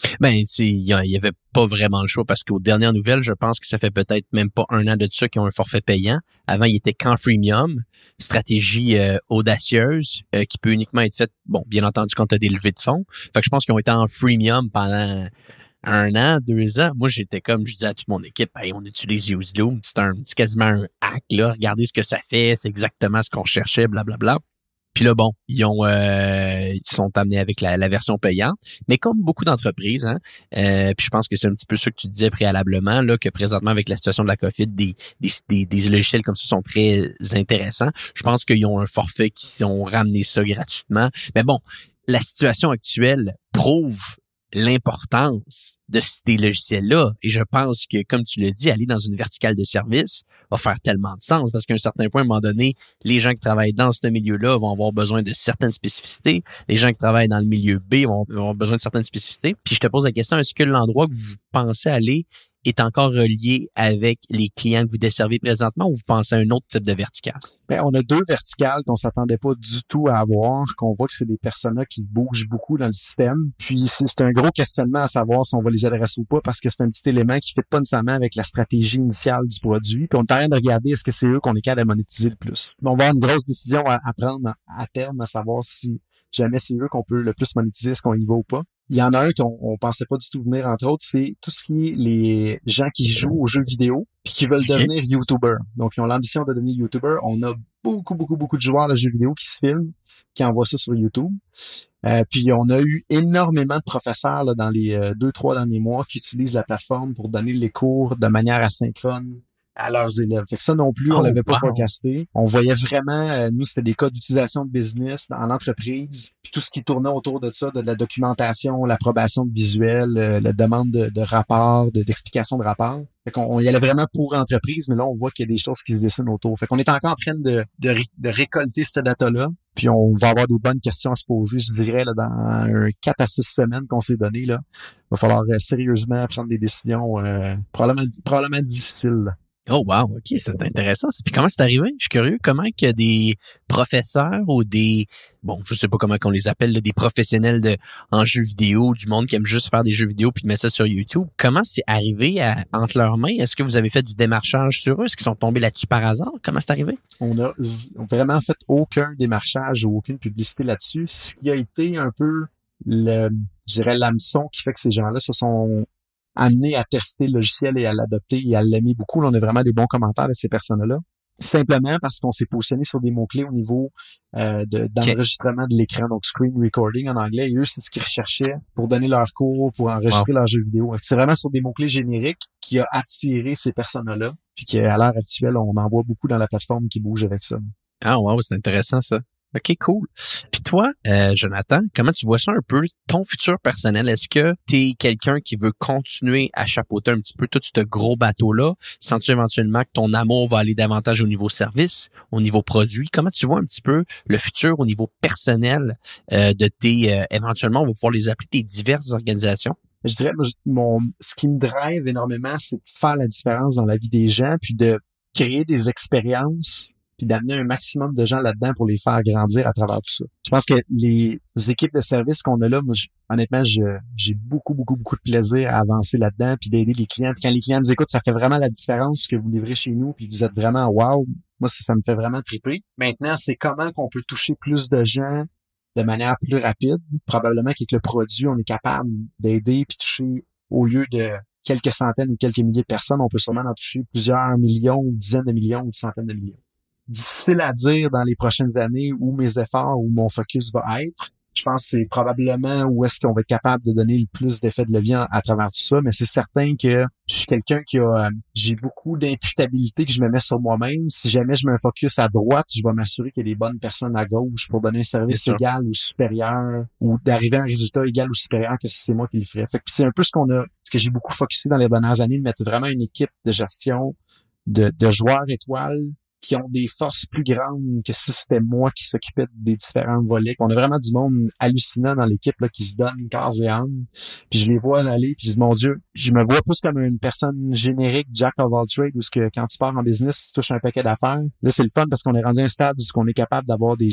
Speaker 2: Ben, il y, y avait pas vraiment le choix parce qu'aux dernières nouvelles, je pense que ça fait peut-être même pas un an de ça qu'ils ont un forfait payant. Avant, il était qu'en freemium, stratégie euh, audacieuse euh, qui peut uniquement être faite, bon, bien entendu, quand tu as des levées de fonds. Fait que je pense qu'ils ont été en freemium pendant un an, deux ans. Moi, j'étais comme, je disais à toute mon équipe, hey, on utilise UseLoom, c'est un, c'est quasiment un hack, là. Regardez ce que ça fait, c'est exactement ce qu'on cherchait, blablabla. Puis là, bon, ils ont euh, ils sont amenés avec la, la version payante, mais comme beaucoup d'entreprises, hein, euh, puis je pense que c'est un petit peu ce que tu disais préalablement, là, que présentement avec la situation de la COVID, des, des, des, des logiciels comme ça sont très intéressants. Je pense qu'ils ont un forfait qui ont ramené ça gratuitement. Mais bon, la situation actuelle prouve l'importance de ces logiciels-là. Et je pense que, comme tu l'as dit, aller dans une verticale de service va faire tellement de sens parce qu'à un certain point, à un moment donné, les gens qui travaillent dans ce milieu-là vont avoir besoin de certaines spécificités. Les gens qui travaillent dans le milieu B vont avoir besoin de certaines spécificités. Puis je te pose la question, est-ce que l'endroit que vous pensez aller est encore relié avec les clients que vous desservez présentement ou vous pensez à un autre type de verticale?
Speaker 1: Bien, on a deux verticales qu'on s'attendait pas du tout à avoir, qu'on voit que c'est des personas qui bougent beaucoup dans le système. Puis c'est, c'est un gros questionnement à savoir si on va les adresser ou pas parce que c'est un petit élément qui ne fait pas nécessairement avec la stratégie initiale du produit. Puis on est en train de regarder est-ce que c'est eux qu'on est capable de monétiser le plus. Mais on va avoir une grosse décision à, à prendre à terme, à savoir si jamais c'est eux qu'on peut le plus monétiser, est-ce qu'on y va ou pas. Il y en a un qu'on on pensait pas du tout venir, entre autres, c'est tout ce qui est les gens qui jouent aux jeux vidéo puis qui veulent okay. devenir YouTubers. Donc, ils ont l'ambition de devenir YouTubers. On a beaucoup, beaucoup, beaucoup de joueurs de jeux vidéo qui se filment, qui envoient ça sur YouTube. Euh, puis, on a eu énormément de professeurs là, dans les euh, deux, trois derniers mois qui utilisent la plateforme pour donner les cours de manière asynchrone à leurs élèves. Fait que ça non plus, on oh, l'avait pas wow. forecasté. On voyait vraiment, euh, nous, c'était des cas d'utilisation de business dans l'entreprise. Puis tout ce qui tournait autour de ça, de la documentation, l'approbation de visuels, euh, la demande de, de rapports, de, d'explication de rapports. Fait qu'on on y allait vraiment pour entreprise, mais là, on voit qu'il y a des choses qui se dessinent autour. Fait qu'on est encore en train de, de, ré, de récolter cette data-là. Puis on va avoir des bonnes questions à se poser, je dirais, là, dans un quatre à six semaines qu'on s'est donné, là. Il va falloir euh, sérieusement prendre des décisions euh, probablement, probablement difficiles, là.
Speaker 2: Oh wow, ok, c'est intéressant. Puis comment c'est arrivé? Je suis curieux, comment que des professeurs ou des, bon, je sais pas comment qu'on les appelle, là, des professionnels de en jeux vidéo, du monde qui aime juste faire des jeux vidéo puis mettre ça sur YouTube, comment c'est arrivé à, entre leurs mains? Est-ce que vous avez fait du démarchage sur eux? Est-ce qu'ils sont tombés là-dessus par hasard? Comment c'est arrivé?
Speaker 1: On a vraiment fait aucun démarchage ou aucune publicité là-dessus. Ce qui a été un peu le, je dirais, l'hameçon qui fait que ces gens-là se sont amenés à tester le logiciel et à l'adopter et à l'aimer beaucoup. Là, on a vraiment des bons commentaires de ces personnes-là. Simplement parce qu'on s'est positionné sur des mots-clés au niveau euh, de, d'enregistrement de l'écran, donc screen recording en anglais. Et eux, c'est ce qu'ils recherchaient pour donner leurs cours, pour enregistrer wow. leurs jeux vidéo. C'est vraiment sur des mots-clés génériques qui a attiré ces personnes-là. Puis qu'à l'heure actuelle, on en voit beaucoup dans la plateforme qui bouge avec ça.
Speaker 2: Ah wow, c'est intéressant ça. OK, cool. Puis toi, euh, Jonathan, comment tu vois ça un peu, ton futur personnel? Est-ce que tu es quelqu'un qui veut continuer à chapeauter un petit peu tout ce gros bateau-là? Sens-tu éventuellement que ton amour va aller davantage au niveau service, au niveau produit? Comment tu vois un petit peu le futur au niveau personnel euh, de tes, euh, éventuellement, on va pouvoir les appeler tes diverses organisations?
Speaker 1: Je dirais, mon, ce qui me drive énormément, c'est de faire la différence dans la vie des gens, puis de créer des expériences puis d'amener un maximum de gens là-dedans pour les faire grandir à travers tout ça. Je pense que les équipes de service qu'on a là, moi, je, honnêtement, je, j'ai beaucoup, beaucoup, beaucoup de plaisir à avancer là-dedans puis d'aider les clients. Puis quand les clients nous écoutent, ça fait vraiment la différence que vous livrez chez nous puis vous êtes vraiment wow. Moi, ça, ça me fait vraiment triper. Maintenant, c'est comment qu'on peut toucher plus de gens de manière plus rapide. Probablement qu'avec le produit, on est capable d'aider puis toucher au lieu de quelques centaines ou quelques milliers de personnes, on peut sûrement en toucher plusieurs millions ou dizaines de millions ou centaines de millions. Difficile à dire dans les prochaines années où mes efforts, où mon focus va être. Je pense que c'est probablement où est-ce qu'on va être capable de donner le plus d'effet de levier à, à travers tout ça, mais c'est certain que je suis quelqu'un qui a, euh, j'ai beaucoup d'imputabilité que je me mets sur moi-même. Si jamais je mets un focus à droite, je vais m'assurer qu'il y a des bonnes personnes à gauche pour donner un service égal ou supérieur ou d'arriver à un résultat égal ou supérieur que si c'est moi qui le ferais. Fait que c'est un peu ce qu'on a, ce que j'ai beaucoup focusé dans les dernières années, de mettre vraiment une équipe de gestion de, de joueurs étoiles qui ont des forces plus grandes que si c'était moi qui s'occupais des différents volets. On a vraiment du monde hallucinant dans l'équipe là qui se donne corps et âme. Puis je les vois aller, puis je dis, mon Dieu, je me vois plus comme une personne générique, jack of all trades, où ce que quand tu pars en business, tu touches un paquet d'affaires. Là, c'est le fun parce qu'on est rendu à un stade où on est capable d'avoir des gens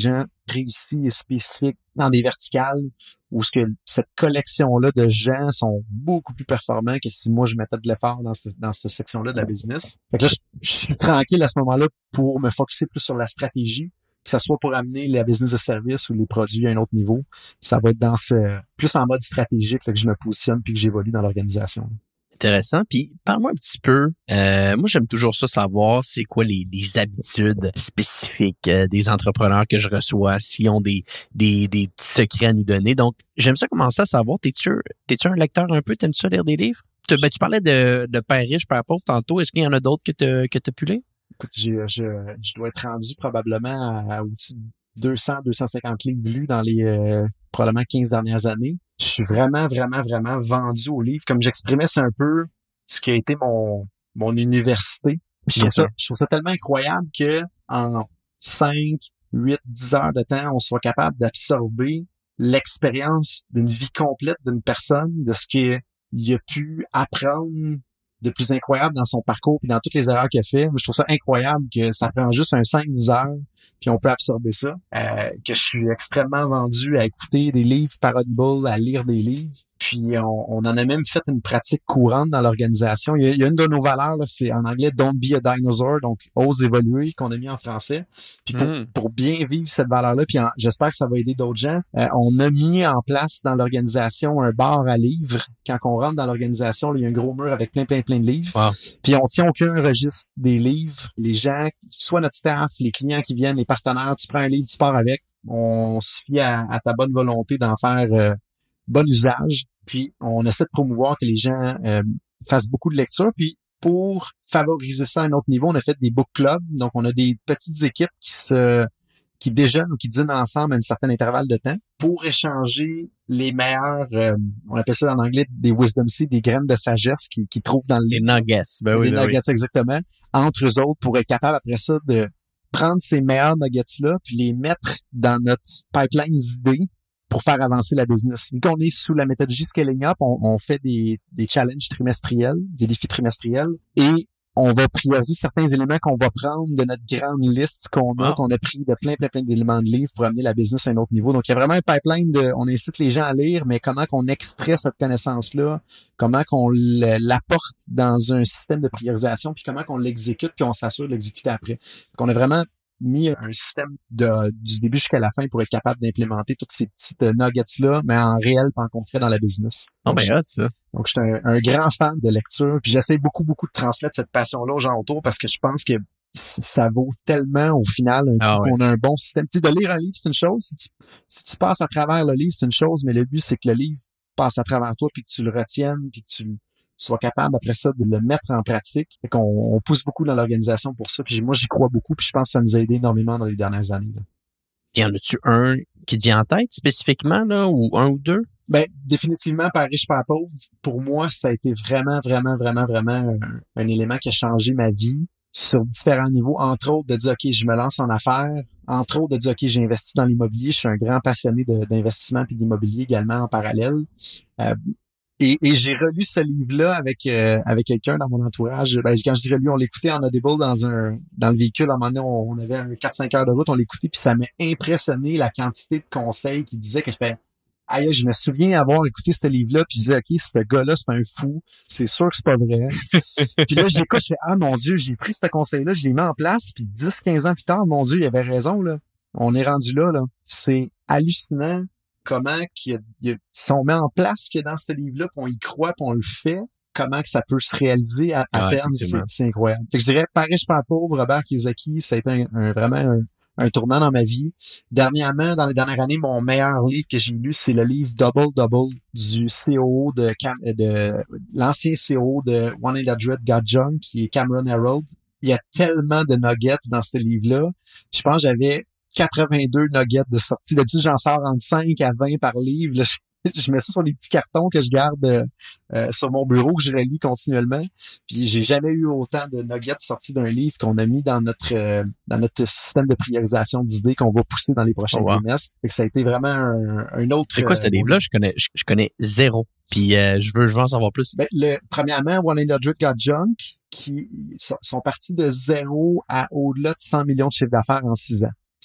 Speaker 1: précis et spécifique dans des verticales où ce que cette collection-là de gens sont beaucoup plus performants que si moi je mettais de l'effort dans cette, dans cette section-là de la business. Fait que là, je, je suis tranquille à ce moment-là pour me focusser plus sur la stratégie, que ce soit pour amener la business de service ou les produits à un autre niveau. Ça va être dans ce plus en mode stratégique là, que je me positionne puis que j'évolue dans l'organisation.
Speaker 2: Intéressant. Puis parle-moi un petit peu. Euh, moi, j'aime toujours ça savoir c'est quoi les, les habitudes spécifiques euh, des entrepreneurs que je reçois, s'ils ont des, des, des petits secrets à nous donner. Donc, j'aime ça commencer à savoir. T'es-tu, t'es-tu un lecteur un peu? T'aimes-tu ça lire des livres? Tu, ben, tu parlais de, de Père riche, Père pauvre tantôt. Est-ce qu'il y en a d'autres que tu que t'as pu lire?
Speaker 1: Écoute, j'ai, je, je dois être rendu probablement à, à au-dessus de deux cents à deux cent cinquante livres lus dans les euh, probablement quinze dernières années. Je suis vraiment, vraiment, vraiment vendu aux livres. Comme j'exprimais, c'est un peu ce qui a été mon mon université. Je trouve ça, je trouve ça tellement incroyable que en cinq, huit, dix heures de temps, on soit capable d'absorber l'expérience d'une vie complète d'une personne, de ce qu'il a pu apprendre de plus incroyable dans son parcours et dans toutes les erreurs qu'il a fait. Moi, je trouve ça incroyable que ça prend juste un cinq dix heures puis on peut absorber ça. Euh, que je suis extrêmement vendu à écouter des livres par Audible, à lire des livres. Puis on, on en a même fait une pratique courante dans l'organisation. Il y a, il y a une de nos valeurs, là, c'est en anglais « Don't be a dinosaur », donc « Ose évoluer » qu'on a mis en français. Puis pour, mm. pour bien vivre cette valeur-là, puis en, j'espère que ça va aider d'autres gens, euh, on a mis en place dans l'organisation un bar à livres. Quand on rentre dans l'organisation, là, il y a un gros mur avec plein, plein, plein de livres. Wow. Puis on tient aucun registre des livres. Les gens, soit notre staff, les clients qui viennent, les partenaires, tu prends un livre, tu pars avec. On se fie à, à ta bonne volonté d'en faire euh, bon usage. Puis, on essaie de promouvoir que les gens euh, fassent beaucoup de lecture. Puis, pour favoriser ça à un autre niveau, on a fait des book clubs. Donc, on a des petites équipes qui se qui déjeunent ou qui dînent ensemble à un certain intervalle de temps pour échanger les meilleurs, euh, on appelle ça en anglais des wisdom seeds, des graines de sagesse qu'ils qui trouvent dans le
Speaker 2: les nuggets. Ben oui,
Speaker 1: les
Speaker 2: ben
Speaker 1: nuggets,
Speaker 2: oui.
Speaker 1: Exactement. Entre eux autres, pour être capable après ça de prendre ces meilleurs nuggets-là puis les mettre dans notre pipeline d'idées pour faire avancer la business. Vu qu'on est sous la méthodologie Scaling Up, on, on fait des, des challenges trimestriels, des défis trimestriels, et on va prioriser certains éléments qu'on va prendre de notre grande liste qu'on a, wow. qu'on a pris de plein, plein, plein d'éléments de livres pour amener la business à un autre niveau. Donc, il y a vraiment un pipeline de, on incite les gens à lire, mais comment qu'on extrait cette connaissance-là, comment qu'on l'apporte dans un système de priorisation, puis comment qu'on l'exécute, puis on s'assure de l'exécuter après. Donc, on a vraiment mis un système de, du début jusqu'à la fin pour être capable d'implémenter toutes ces petites nuggets-là, mais en réel, pas en concret dans la business.
Speaker 2: Oh, ben, hâte, ça.
Speaker 1: Donc, je suis un, un grand fan de lecture, puis j'essaie beaucoup, beaucoup de transmettre cette passion-là aux gens autour parce que je pense que ça vaut tellement au final un
Speaker 2: ah,
Speaker 1: coup
Speaker 2: ouais.
Speaker 1: qu'on a un bon système. Tu sais, de lire un livre, c'est une chose. Si tu, si tu passes à travers le livre, c'est une chose, mais le but, c'est que le livre passe à travers toi puis que tu le retiennes puis que tu sois capable après ça de le mettre en pratique. Fait qu'on on pousse beaucoup dans l'organisation pour ça. Puis moi, j'y crois beaucoup. Puis je pense que ça nous a aidé énormément dans les dernières années. Là.
Speaker 2: Y en a-tu un qui te vient en tête spécifiquement, là, ou un ou deux?
Speaker 1: Ben, définitivement, Père riche, Père pauvre. Pour moi, ça a été vraiment, vraiment, vraiment, vraiment un, un élément qui a changé ma vie sur différents niveaux. Entre autres, de dire, OK, je me lance en affaires. Entre autres, de dire, OK, j'ai investi dans l'immobilier. Je suis un grand passionné de, d'investissement puis d'immobilier également en parallèle. Euh, Et, et j'ai relu ce livre-là avec euh, avec quelqu'un dans mon entourage. Ben, quand je dis relu, on l'écoutait en audible dans un dans le véhicule. À un moment donné, on, on avait un quatre cinq heures de route, on l'écoutait, puis ça m'a impressionné la quantité de conseils qu'il disait que je fais. Aïe, je me souviens avoir écouté ce livre-là, puis je disais, OK, ce gars-là, c'est un fou. C'est sûr que c'est pas vrai. Puis là, j'écoute, je fais, ah mon Dieu, j'ai pris ce conseil-là, je l'ai mis en place, puis dix quinze ans plus tard, mon Dieu, il avait raison, là. On est rendu là, là. C'est hallucinant. Comment qu'il y a, il y a, si on met en place ce qu'il y a dans ce livre-là, puis on y croit, puis on le fait, comment que ça peut se réaliser à, à ah, terme, c'est, c'est incroyable. Fait que je dirais, Père riche, Père pauvre, Robert Kiyosaki, ça a été un, un, vraiment un, un tournant dans ma vie. Dernièrement, dans les dernières années, mon meilleur livre que j'ai lu, c'est le livre Double Double du C O O de, Cam, de l'ancien C O O de one hundred Got Junk, qui est Cameron Herold. Il y a tellement de nuggets dans ce livre-là. Je pense que j'avais quatre-vingt-deux nuggets de sortie. D'habitude, j'en sors entre cinq à vingt par livre. Là, je, je mets ça sur des petits cartons que je garde euh, sur mon bureau, que je relis continuellement. Puis j'ai jamais eu autant de nuggets sortis d'un livre qu'on a mis dans notre euh, dans notre système de priorisation d'idées qu'on va pousser dans les prochains oh, wow. trimestres. Fait que ça a été vraiment un, un autre...
Speaker 2: C'est quoi ce euh, livre-là? Je connais je, je connais zéro. Puis euh, je veux je veux en savoir plus.
Speaker 1: Ben, le, premièrement, one hundred Got Junk, qui sont, sont partis de zéro à au-delà de cent millions de chiffre d'affaires en six ans.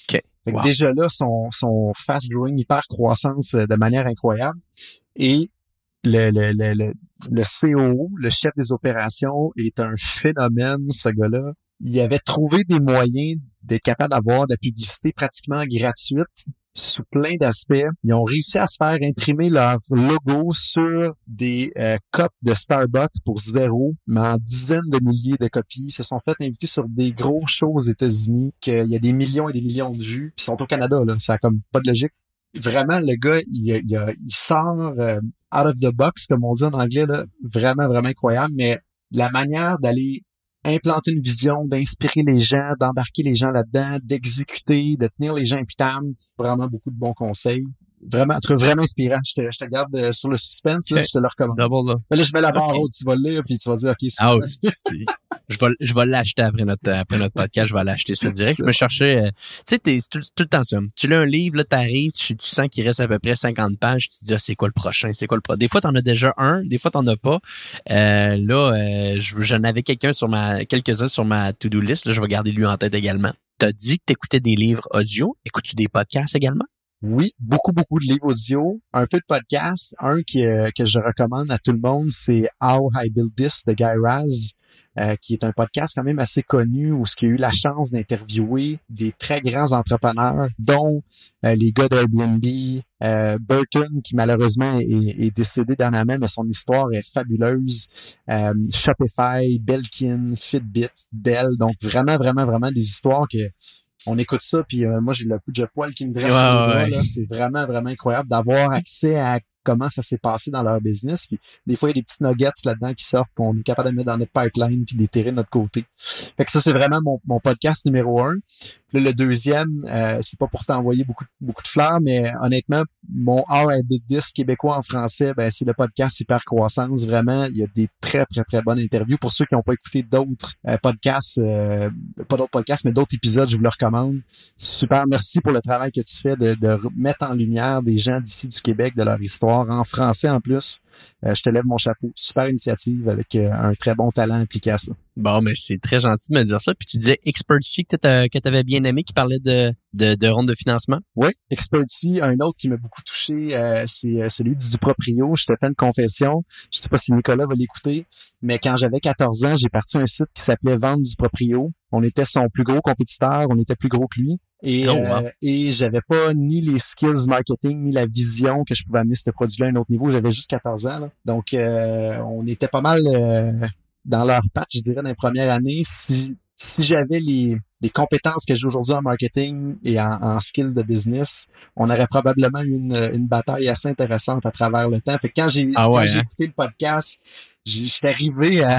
Speaker 2: OK.
Speaker 1: Fait que
Speaker 2: Wow.
Speaker 1: déjà là, son, son fast-growing, hyper croissance de manière incroyable. Et le, le, le, le, le C O O, le chef des opérations, est un phénomène, ce gars-là. Il avait trouvé des moyens d'être capable d'avoir de la publicité pratiquement gratuite sous plein d'aspects. Ils ont réussi à se faire imprimer leur logo sur des euh, cups de Starbucks pour zéro, mais en dizaines de milliers de copies. Ils se sont fait inviter sur des gros shows aux États-Unis, qu'il y a des millions et des millions de vues, puis ils sont au Canada, là. Ça a comme pas de logique. Vraiment, le gars, il, il, il sort euh, out of the box, comme on dit en anglais, là. Vraiment, vraiment incroyable. Mais la manière d'aller implanter une vision, d'inspirer les gens, d'embarquer les gens là-dedans, d'exécuter, de tenir les gens imputables, vraiment beaucoup de bons conseils. Vraiment, en tout cas, vraiment inspirant. Je te, je te garde euh, sur le suspense, là,
Speaker 2: Okay.
Speaker 1: je te le recommande.
Speaker 2: Double, là.
Speaker 1: Mais là, je mets la barre
Speaker 2: Okay.
Speaker 1: haute, tu vas le lire, puis tu vas dire, OK, c'est
Speaker 2: Ah
Speaker 1: bon.
Speaker 2: oui. je vais, je vais l'acheter après notre, après notre podcast. Je vais l'acheter ça direct. Je me cherchais, euh, tu sais, t'es, c'est tout, tout le temps ça. Tu lis un livre, là, t'arrives, tu, tu sens qu'il reste à peu près cinquante pages. Tu te dis, ah, c'est quoi le prochain? C'est quoi le prochain? Des fois, t'en as déjà un. Des fois, t'en as pas. Euh, là, euh, je, j'en avais quelqu'un sur ma, quelques-uns sur ma to-do list. Là, je vais garder lui en tête également. T'as dit que t'écoutais des livres audio. Écoutes-tu des podcasts également?
Speaker 1: Oui, beaucoup, beaucoup de livres audio, un peu de podcasts. Un qui, euh, que je recommande à tout le monde, c'est How I Built This de Guy Raz, euh, qui est un podcast quand même assez connu où ce qui a eu la chance d'interviewer des très grands entrepreneurs, dont euh, les gars d'Airbnb, euh, Burton, qui malheureusement est, est décédé dernièrement, mais son histoire est fabuleuse, euh, Shopify, Belkin, Fitbit, Dell. Donc vraiment, vraiment, vraiment des histoires que on écoute ça, puis euh, moi, j'ai le, le poil qui me dresse
Speaker 2: Ouais,
Speaker 1: sur les bras,
Speaker 2: ouais.
Speaker 1: là. C'est vraiment, vraiment incroyable d'avoir accès à comment ça s'est passé dans leur business. Puis des fois, il y a des petites nuggets là-dedans qui sortent qu'on est capable de mettre dans notre pipeline puis d'étirer de notre côté. Fait que ça, c'est vraiment mon, mon podcast numéro un. Là, le deuxième, euh, c'est pas pour t'envoyer beaucoup, beaucoup de fleurs, mais honnêtement, mon How I Did This québécois en français, ben, c'est le podcast Hyper Croissance. Vraiment, il y a des très, très, très bonnes interviews. Pour ceux qui n'ont pas écouté d'autres euh, podcasts, euh, pas d'autres podcasts, mais d'autres épisodes, je vous le recommande. Super, merci pour le travail que tu fais de, de mettre en lumière des gens d'ici du Québec, de leur histoire, en français en plus. Euh, je te lève mon chapeau. Super initiative avec euh, un très bon talent impliqué à ça.
Speaker 2: Bon, mais c'est très gentil de me dire ça. Puis tu disais Expertise que t'as, que t'avais bien aimé, qui parlait de, de, de ronde de financement.
Speaker 1: Oui, Expertise. Un autre qui m'a beaucoup touché, euh, c'est euh, celui du Proprio. Je te fais une confession. Je sais pas si Nicolas va l'écouter, mais quand j'avais quatorze ans, j'ai parti un site qui s'appelait Vendre du Proprio. On était son plus gros compétiteur. On était plus gros que lui. Et,
Speaker 2: Oh, wow.
Speaker 1: euh, et j'avais pas ni les skills marketing, ni la vision que je pouvais amener ce produit-là à un autre niveau. J'avais juste quatorze ans. Là. Donc, euh, on était pas mal euh, dans leur patte, je dirais, dans les premières années. Si, si j'avais les, les compétences que j'ai aujourd'hui en marketing et en, en skill de business, on aurait probablement eu une, une bataille assez intéressante à travers le temps. Fait que quand j'ai,
Speaker 2: Ah ouais,
Speaker 1: quand j'ai
Speaker 2: hein?
Speaker 1: écouté le podcast, j'ai, j'étais arrivé à,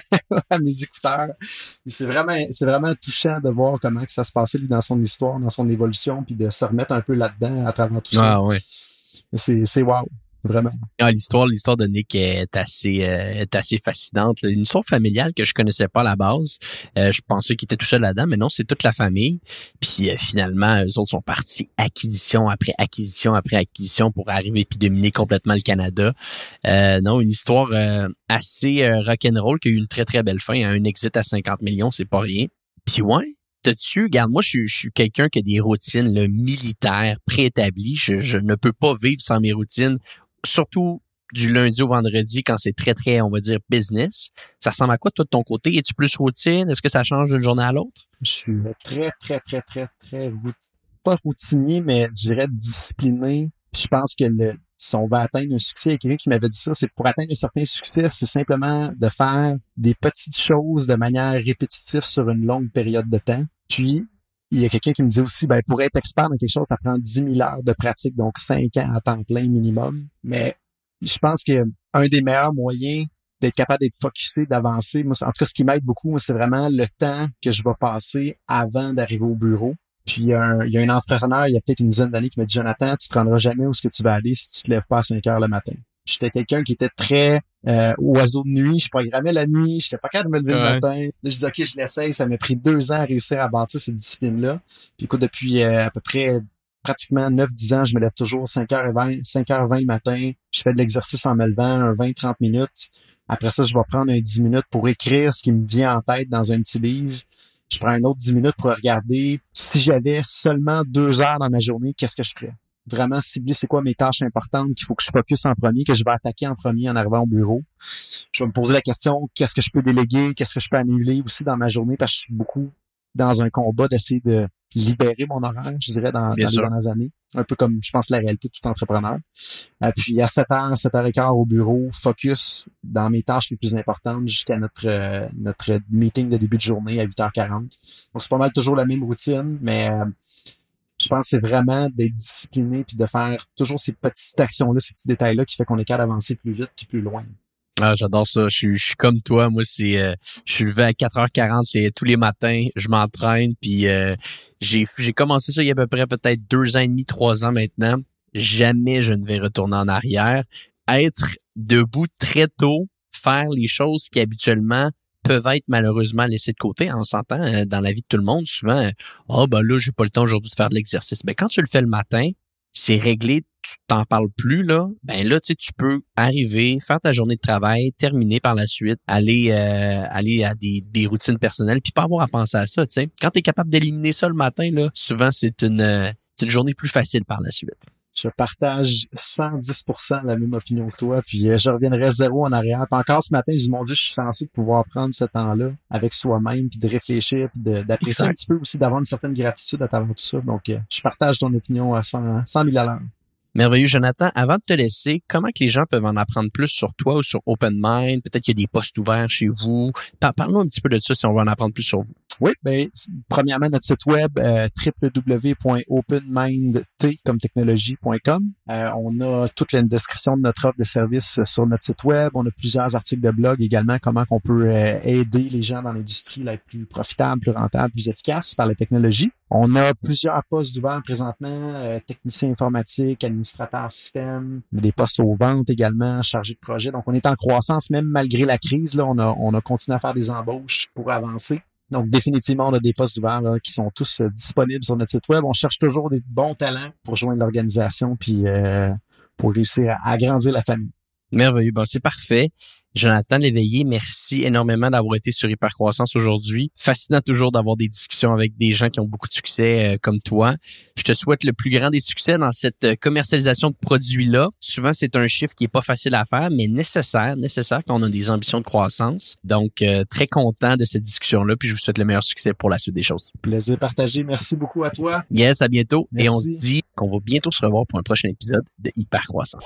Speaker 1: à mes écouteurs. Et c'est vraiment, c'est vraiment touchant de voir comment que ça se passait lui dans son histoire, dans son évolution, puis de se remettre un peu là-dedans à travers tout ça.
Speaker 2: Ah ouais.
Speaker 1: C'est, c'est wow. Vraiment.
Speaker 2: Ah, l'histoire, l'histoire de Nick est assez, euh, est assez fascinante. Une histoire familiale que je connaissais pas à la base. Euh, je pensais qu'il était tout seul là-dedans, mais non, c'est toute la famille. Puis euh, finalement, eux autres sont partis acquisition après acquisition après acquisition pour arriver puis dominer complètement le Canada. Euh, non, une histoire euh, assez euh, rock'n'roll qui a eu une très très belle fin. Hein. Un exit à cinquante millions, c'est pas rien. Puis ouais. T'as-tu, regarde, moi, je suis, je suis quelqu'un qui a des routines là, militaires préétablies. Je, je ne peux pas vivre sans mes routines, surtout du lundi au vendredi quand c'est très, très, on va dire, business. Ça ressemble à quoi, toi, de ton côté? Es-tu plus routine? Est-ce que ça change d'une journée à l'autre?
Speaker 1: Je suis très, très, très, très, très, pas routinier, mais je dirais discipliné. Puis je pense que le, si on va atteindre un succès, il y a quelqu'un qui m'avait dit ça, c'est pour atteindre un certain succès, c'est simplement de faire des petites choses de manière répétitive sur une longue période de temps. Puis, il y a quelqu'un qui me dit aussi, ben, pour être expert dans quelque chose, ça prend dix mille heures de pratique, donc cinq ans à temps plein minimum. Mais je pense que un des meilleurs moyens d'être capable d'être focusé, d'avancer, moi, en tout cas, ce qui m'aide beaucoup, moi, c'est vraiment le temps que je vais passer avant d'arriver au bureau. Puis, il y a un, il y a un entrepreneur, il y a peut-être une dizaine d'années, qui m'a dit, Jonathan, tu te rendras jamais où est-ce que tu vas aller si tu te lèves pas à cinq heures le matin. J'étais quelqu'un qui était très euh, oiseau de nuit. Je programmais la nuit. J'étais pas capable de me lever
Speaker 2: Ouais.
Speaker 1: le matin. Là, je disais, OK, je l'essaye. Ça m'a pris deux ans à réussir à bâtir cette discipline-là. Puis écoute, depuis euh, à peu près pratiquement neuf dix ans, je me lève toujours cinq heures vingt, cinq heures vingt le matin. Je fais de l'exercice en me levant, un vingt trente minutes. Après ça, je vais prendre un dix minutes pour écrire ce qui me vient en tête dans un petit livre. Je prends un autre dix minutes pour regarder si j'avais seulement deux heures dans ma journée, qu'est-ce que je ferais? Vraiment cibler c'est quoi mes tâches importantes qu'il faut que je focus en premier, que je vais attaquer en premier en arrivant au bureau. Je vais me poser la question, qu'est-ce que je peux déléguer, qu'est-ce que je peux annuler aussi dans ma journée, parce que je suis beaucoup dans un combat d'essayer de libérer mon horaire, je dirais, dans, dans les dernières années. Un peu comme, je pense, la réalité de tout entrepreneur. Euh, puis à sept heures, sept heures quinze au bureau, focus dans mes tâches les plus importantes jusqu'à notre euh, notre meeting de début de journée à huit heures quarante. Donc c'est pas mal toujours la même routine, mais euh, je pense que c'est vraiment d'être discipliné puis de faire toujours ces petites actions-là, ces petits détails-là qui fait qu'on est capable d'avancer plus vite puis plus loin.
Speaker 2: Ah, j'adore ça. Je suis, je suis comme toi. Moi, c'est, euh, je suis levé à quatre heures quarante les, tous les matins. Je m'entraîne, puis euh, j'ai, j'ai commencé ça il y a à peu près peut-être deux ans et demi, trois ans maintenant. Jamais je ne vais retourner en arrière. Être debout très tôt, faire les choses qui habituellement peuvent être malheureusement laissées de côté. On s'entend euh, dans la vie de tout le monde souvent. Ah euh, oh, ben là, j'ai pas le temps aujourd'hui de faire de l'exercice. Ben quand tu le fais le matin, c'est réglé, tu t'en parles plus, là, ben là, tu sais, tu peux arriver, faire ta journée de travail, terminer par la suite, aller euh, aller à des, des routines personnelles, puis pas avoir à penser à ça, tu sais. Quand tu es capable d'éliminer ça le matin, là, souvent, c'est une, euh, c'est une journée plus facile par la suite.
Speaker 1: Je partage cent dix pour cent la même opinion que toi, puis euh, je reviendrai zéro en arrière. Puis encore ce matin, je dis, mon Dieu, je suis chanceux de pouvoir prendre ce temps-là avec soi-même, puis de réfléchir, puis de, d'apprécier exact. Un petit peu aussi, d'avoir une certaine gratitude à travers tout ça. Donc, euh, je partage ton opinion à cent mille à l'heure.
Speaker 2: Merveilleux, Jonathan. Avant de te laisser, comment que les gens peuvent en apprendre plus sur toi ou sur OpenMind? Peut-être qu'il y a des postes ouverts chez vous. Parle-nous un petit peu de ça si on veut en apprendre plus sur vous.
Speaker 1: Oui, ben premièrement, notre site web, euh, w w w point openmind t comme technologie point com. Euh, on a toute la description de notre offre de service sur notre site web. On a plusieurs articles de blog également, comment on peut euh, aider les gens dans l'industrie à être plus profitables, plus rentables, plus efficaces par la technologie. On a plusieurs postes ouverts présentement, euh, technicien informatique, administrateur système, des postes aux ventes également, chargé de projet. Donc, on est en croissance, même malgré la crise. Là, on a, on a continué à faire des embauches pour avancer. Donc, définitivement, on a des postes ouverts là, qui sont tous euh, disponibles sur notre site web. On cherche toujours des bons talents pour joindre l'organisation puis euh, pour réussir à agrandir la famille.
Speaker 2: Merveilleux. Bon, c'est parfait. Jonathan Léveillé, merci énormément d'avoir été sur Hypercroissance aujourd'hui. Fascinant toujours d'avoir des discussions avec des gens qui ont beaucoup de succès euh, comme toi. Je te souhaite le plus grand des succès dans cette commercialisation de produits-là. Souvent, c'est un chiffre qui est pas facile à faire, mais nécessaire, nécessaire quand on a des ambitions de croissance. Donc, euh, très content de cette discussion-là, puis je vous souhaite le meilleur succès pour la suite des choses.
Speaker 1: Plaisir partagé. Merci beaucoup à toi.
Speaker 2: Yes, à bientôt.
Speaker 1: Merci.
Speaker 2: Et on se dit qu'on va bientôt se revoir pour un prochain épisode de Hypercroissance.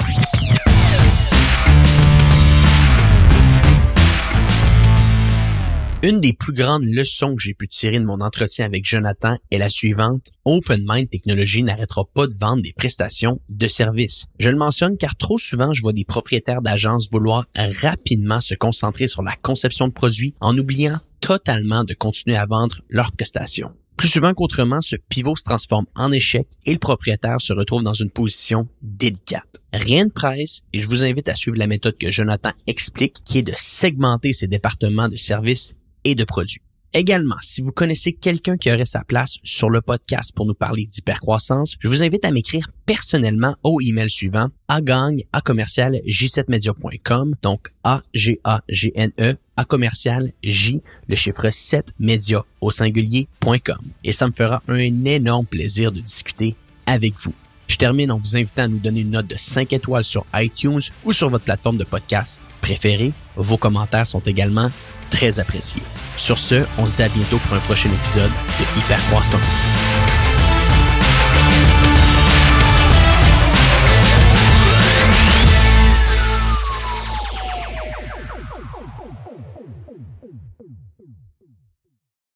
Speaker 2: Une des plus grandes leçons que j'ai pu tirer de mon entretien avec Jonathan est la suivante. OpenMind Technologies n'arrêtera pas de vendre des prestations de services. Je le mentionne car trop souvent, je vois des propriétaires d'agences vouloir rapidement se concentrer sur la conception de produits en oubliant totalement de continuer à vendre leurs prestations. Plus souvent qu'autrement, ce pivot se transforme en échec et le propriétaire se retrouve dans une position délicate. Rien de presse et je vous invite à suivre la méthode que Jonathan explique qui est de segmenter ses départements de services et de produits. Également, si vous connaissez quelqu'un qui aurait sa place sur le podcast pour nous parler d'hypercroissance, je vous invite à m'écrire personnellement au email suivant agagne à commercial j sept media point com, donc A G A G N E à commercial J, le chiffre sept média au singulier point com. Et ça me fera un énorme plaisir de discuter avec vous. Je termine en vous invitant à nous donner une note de cinq étoiles sur iTunes ou sur votre plateforme de podcast préférée. Vos commentaires sont également très appréciés. Sur ce, on se dit à bientôt pour un prochain épisode de Hypercroissance.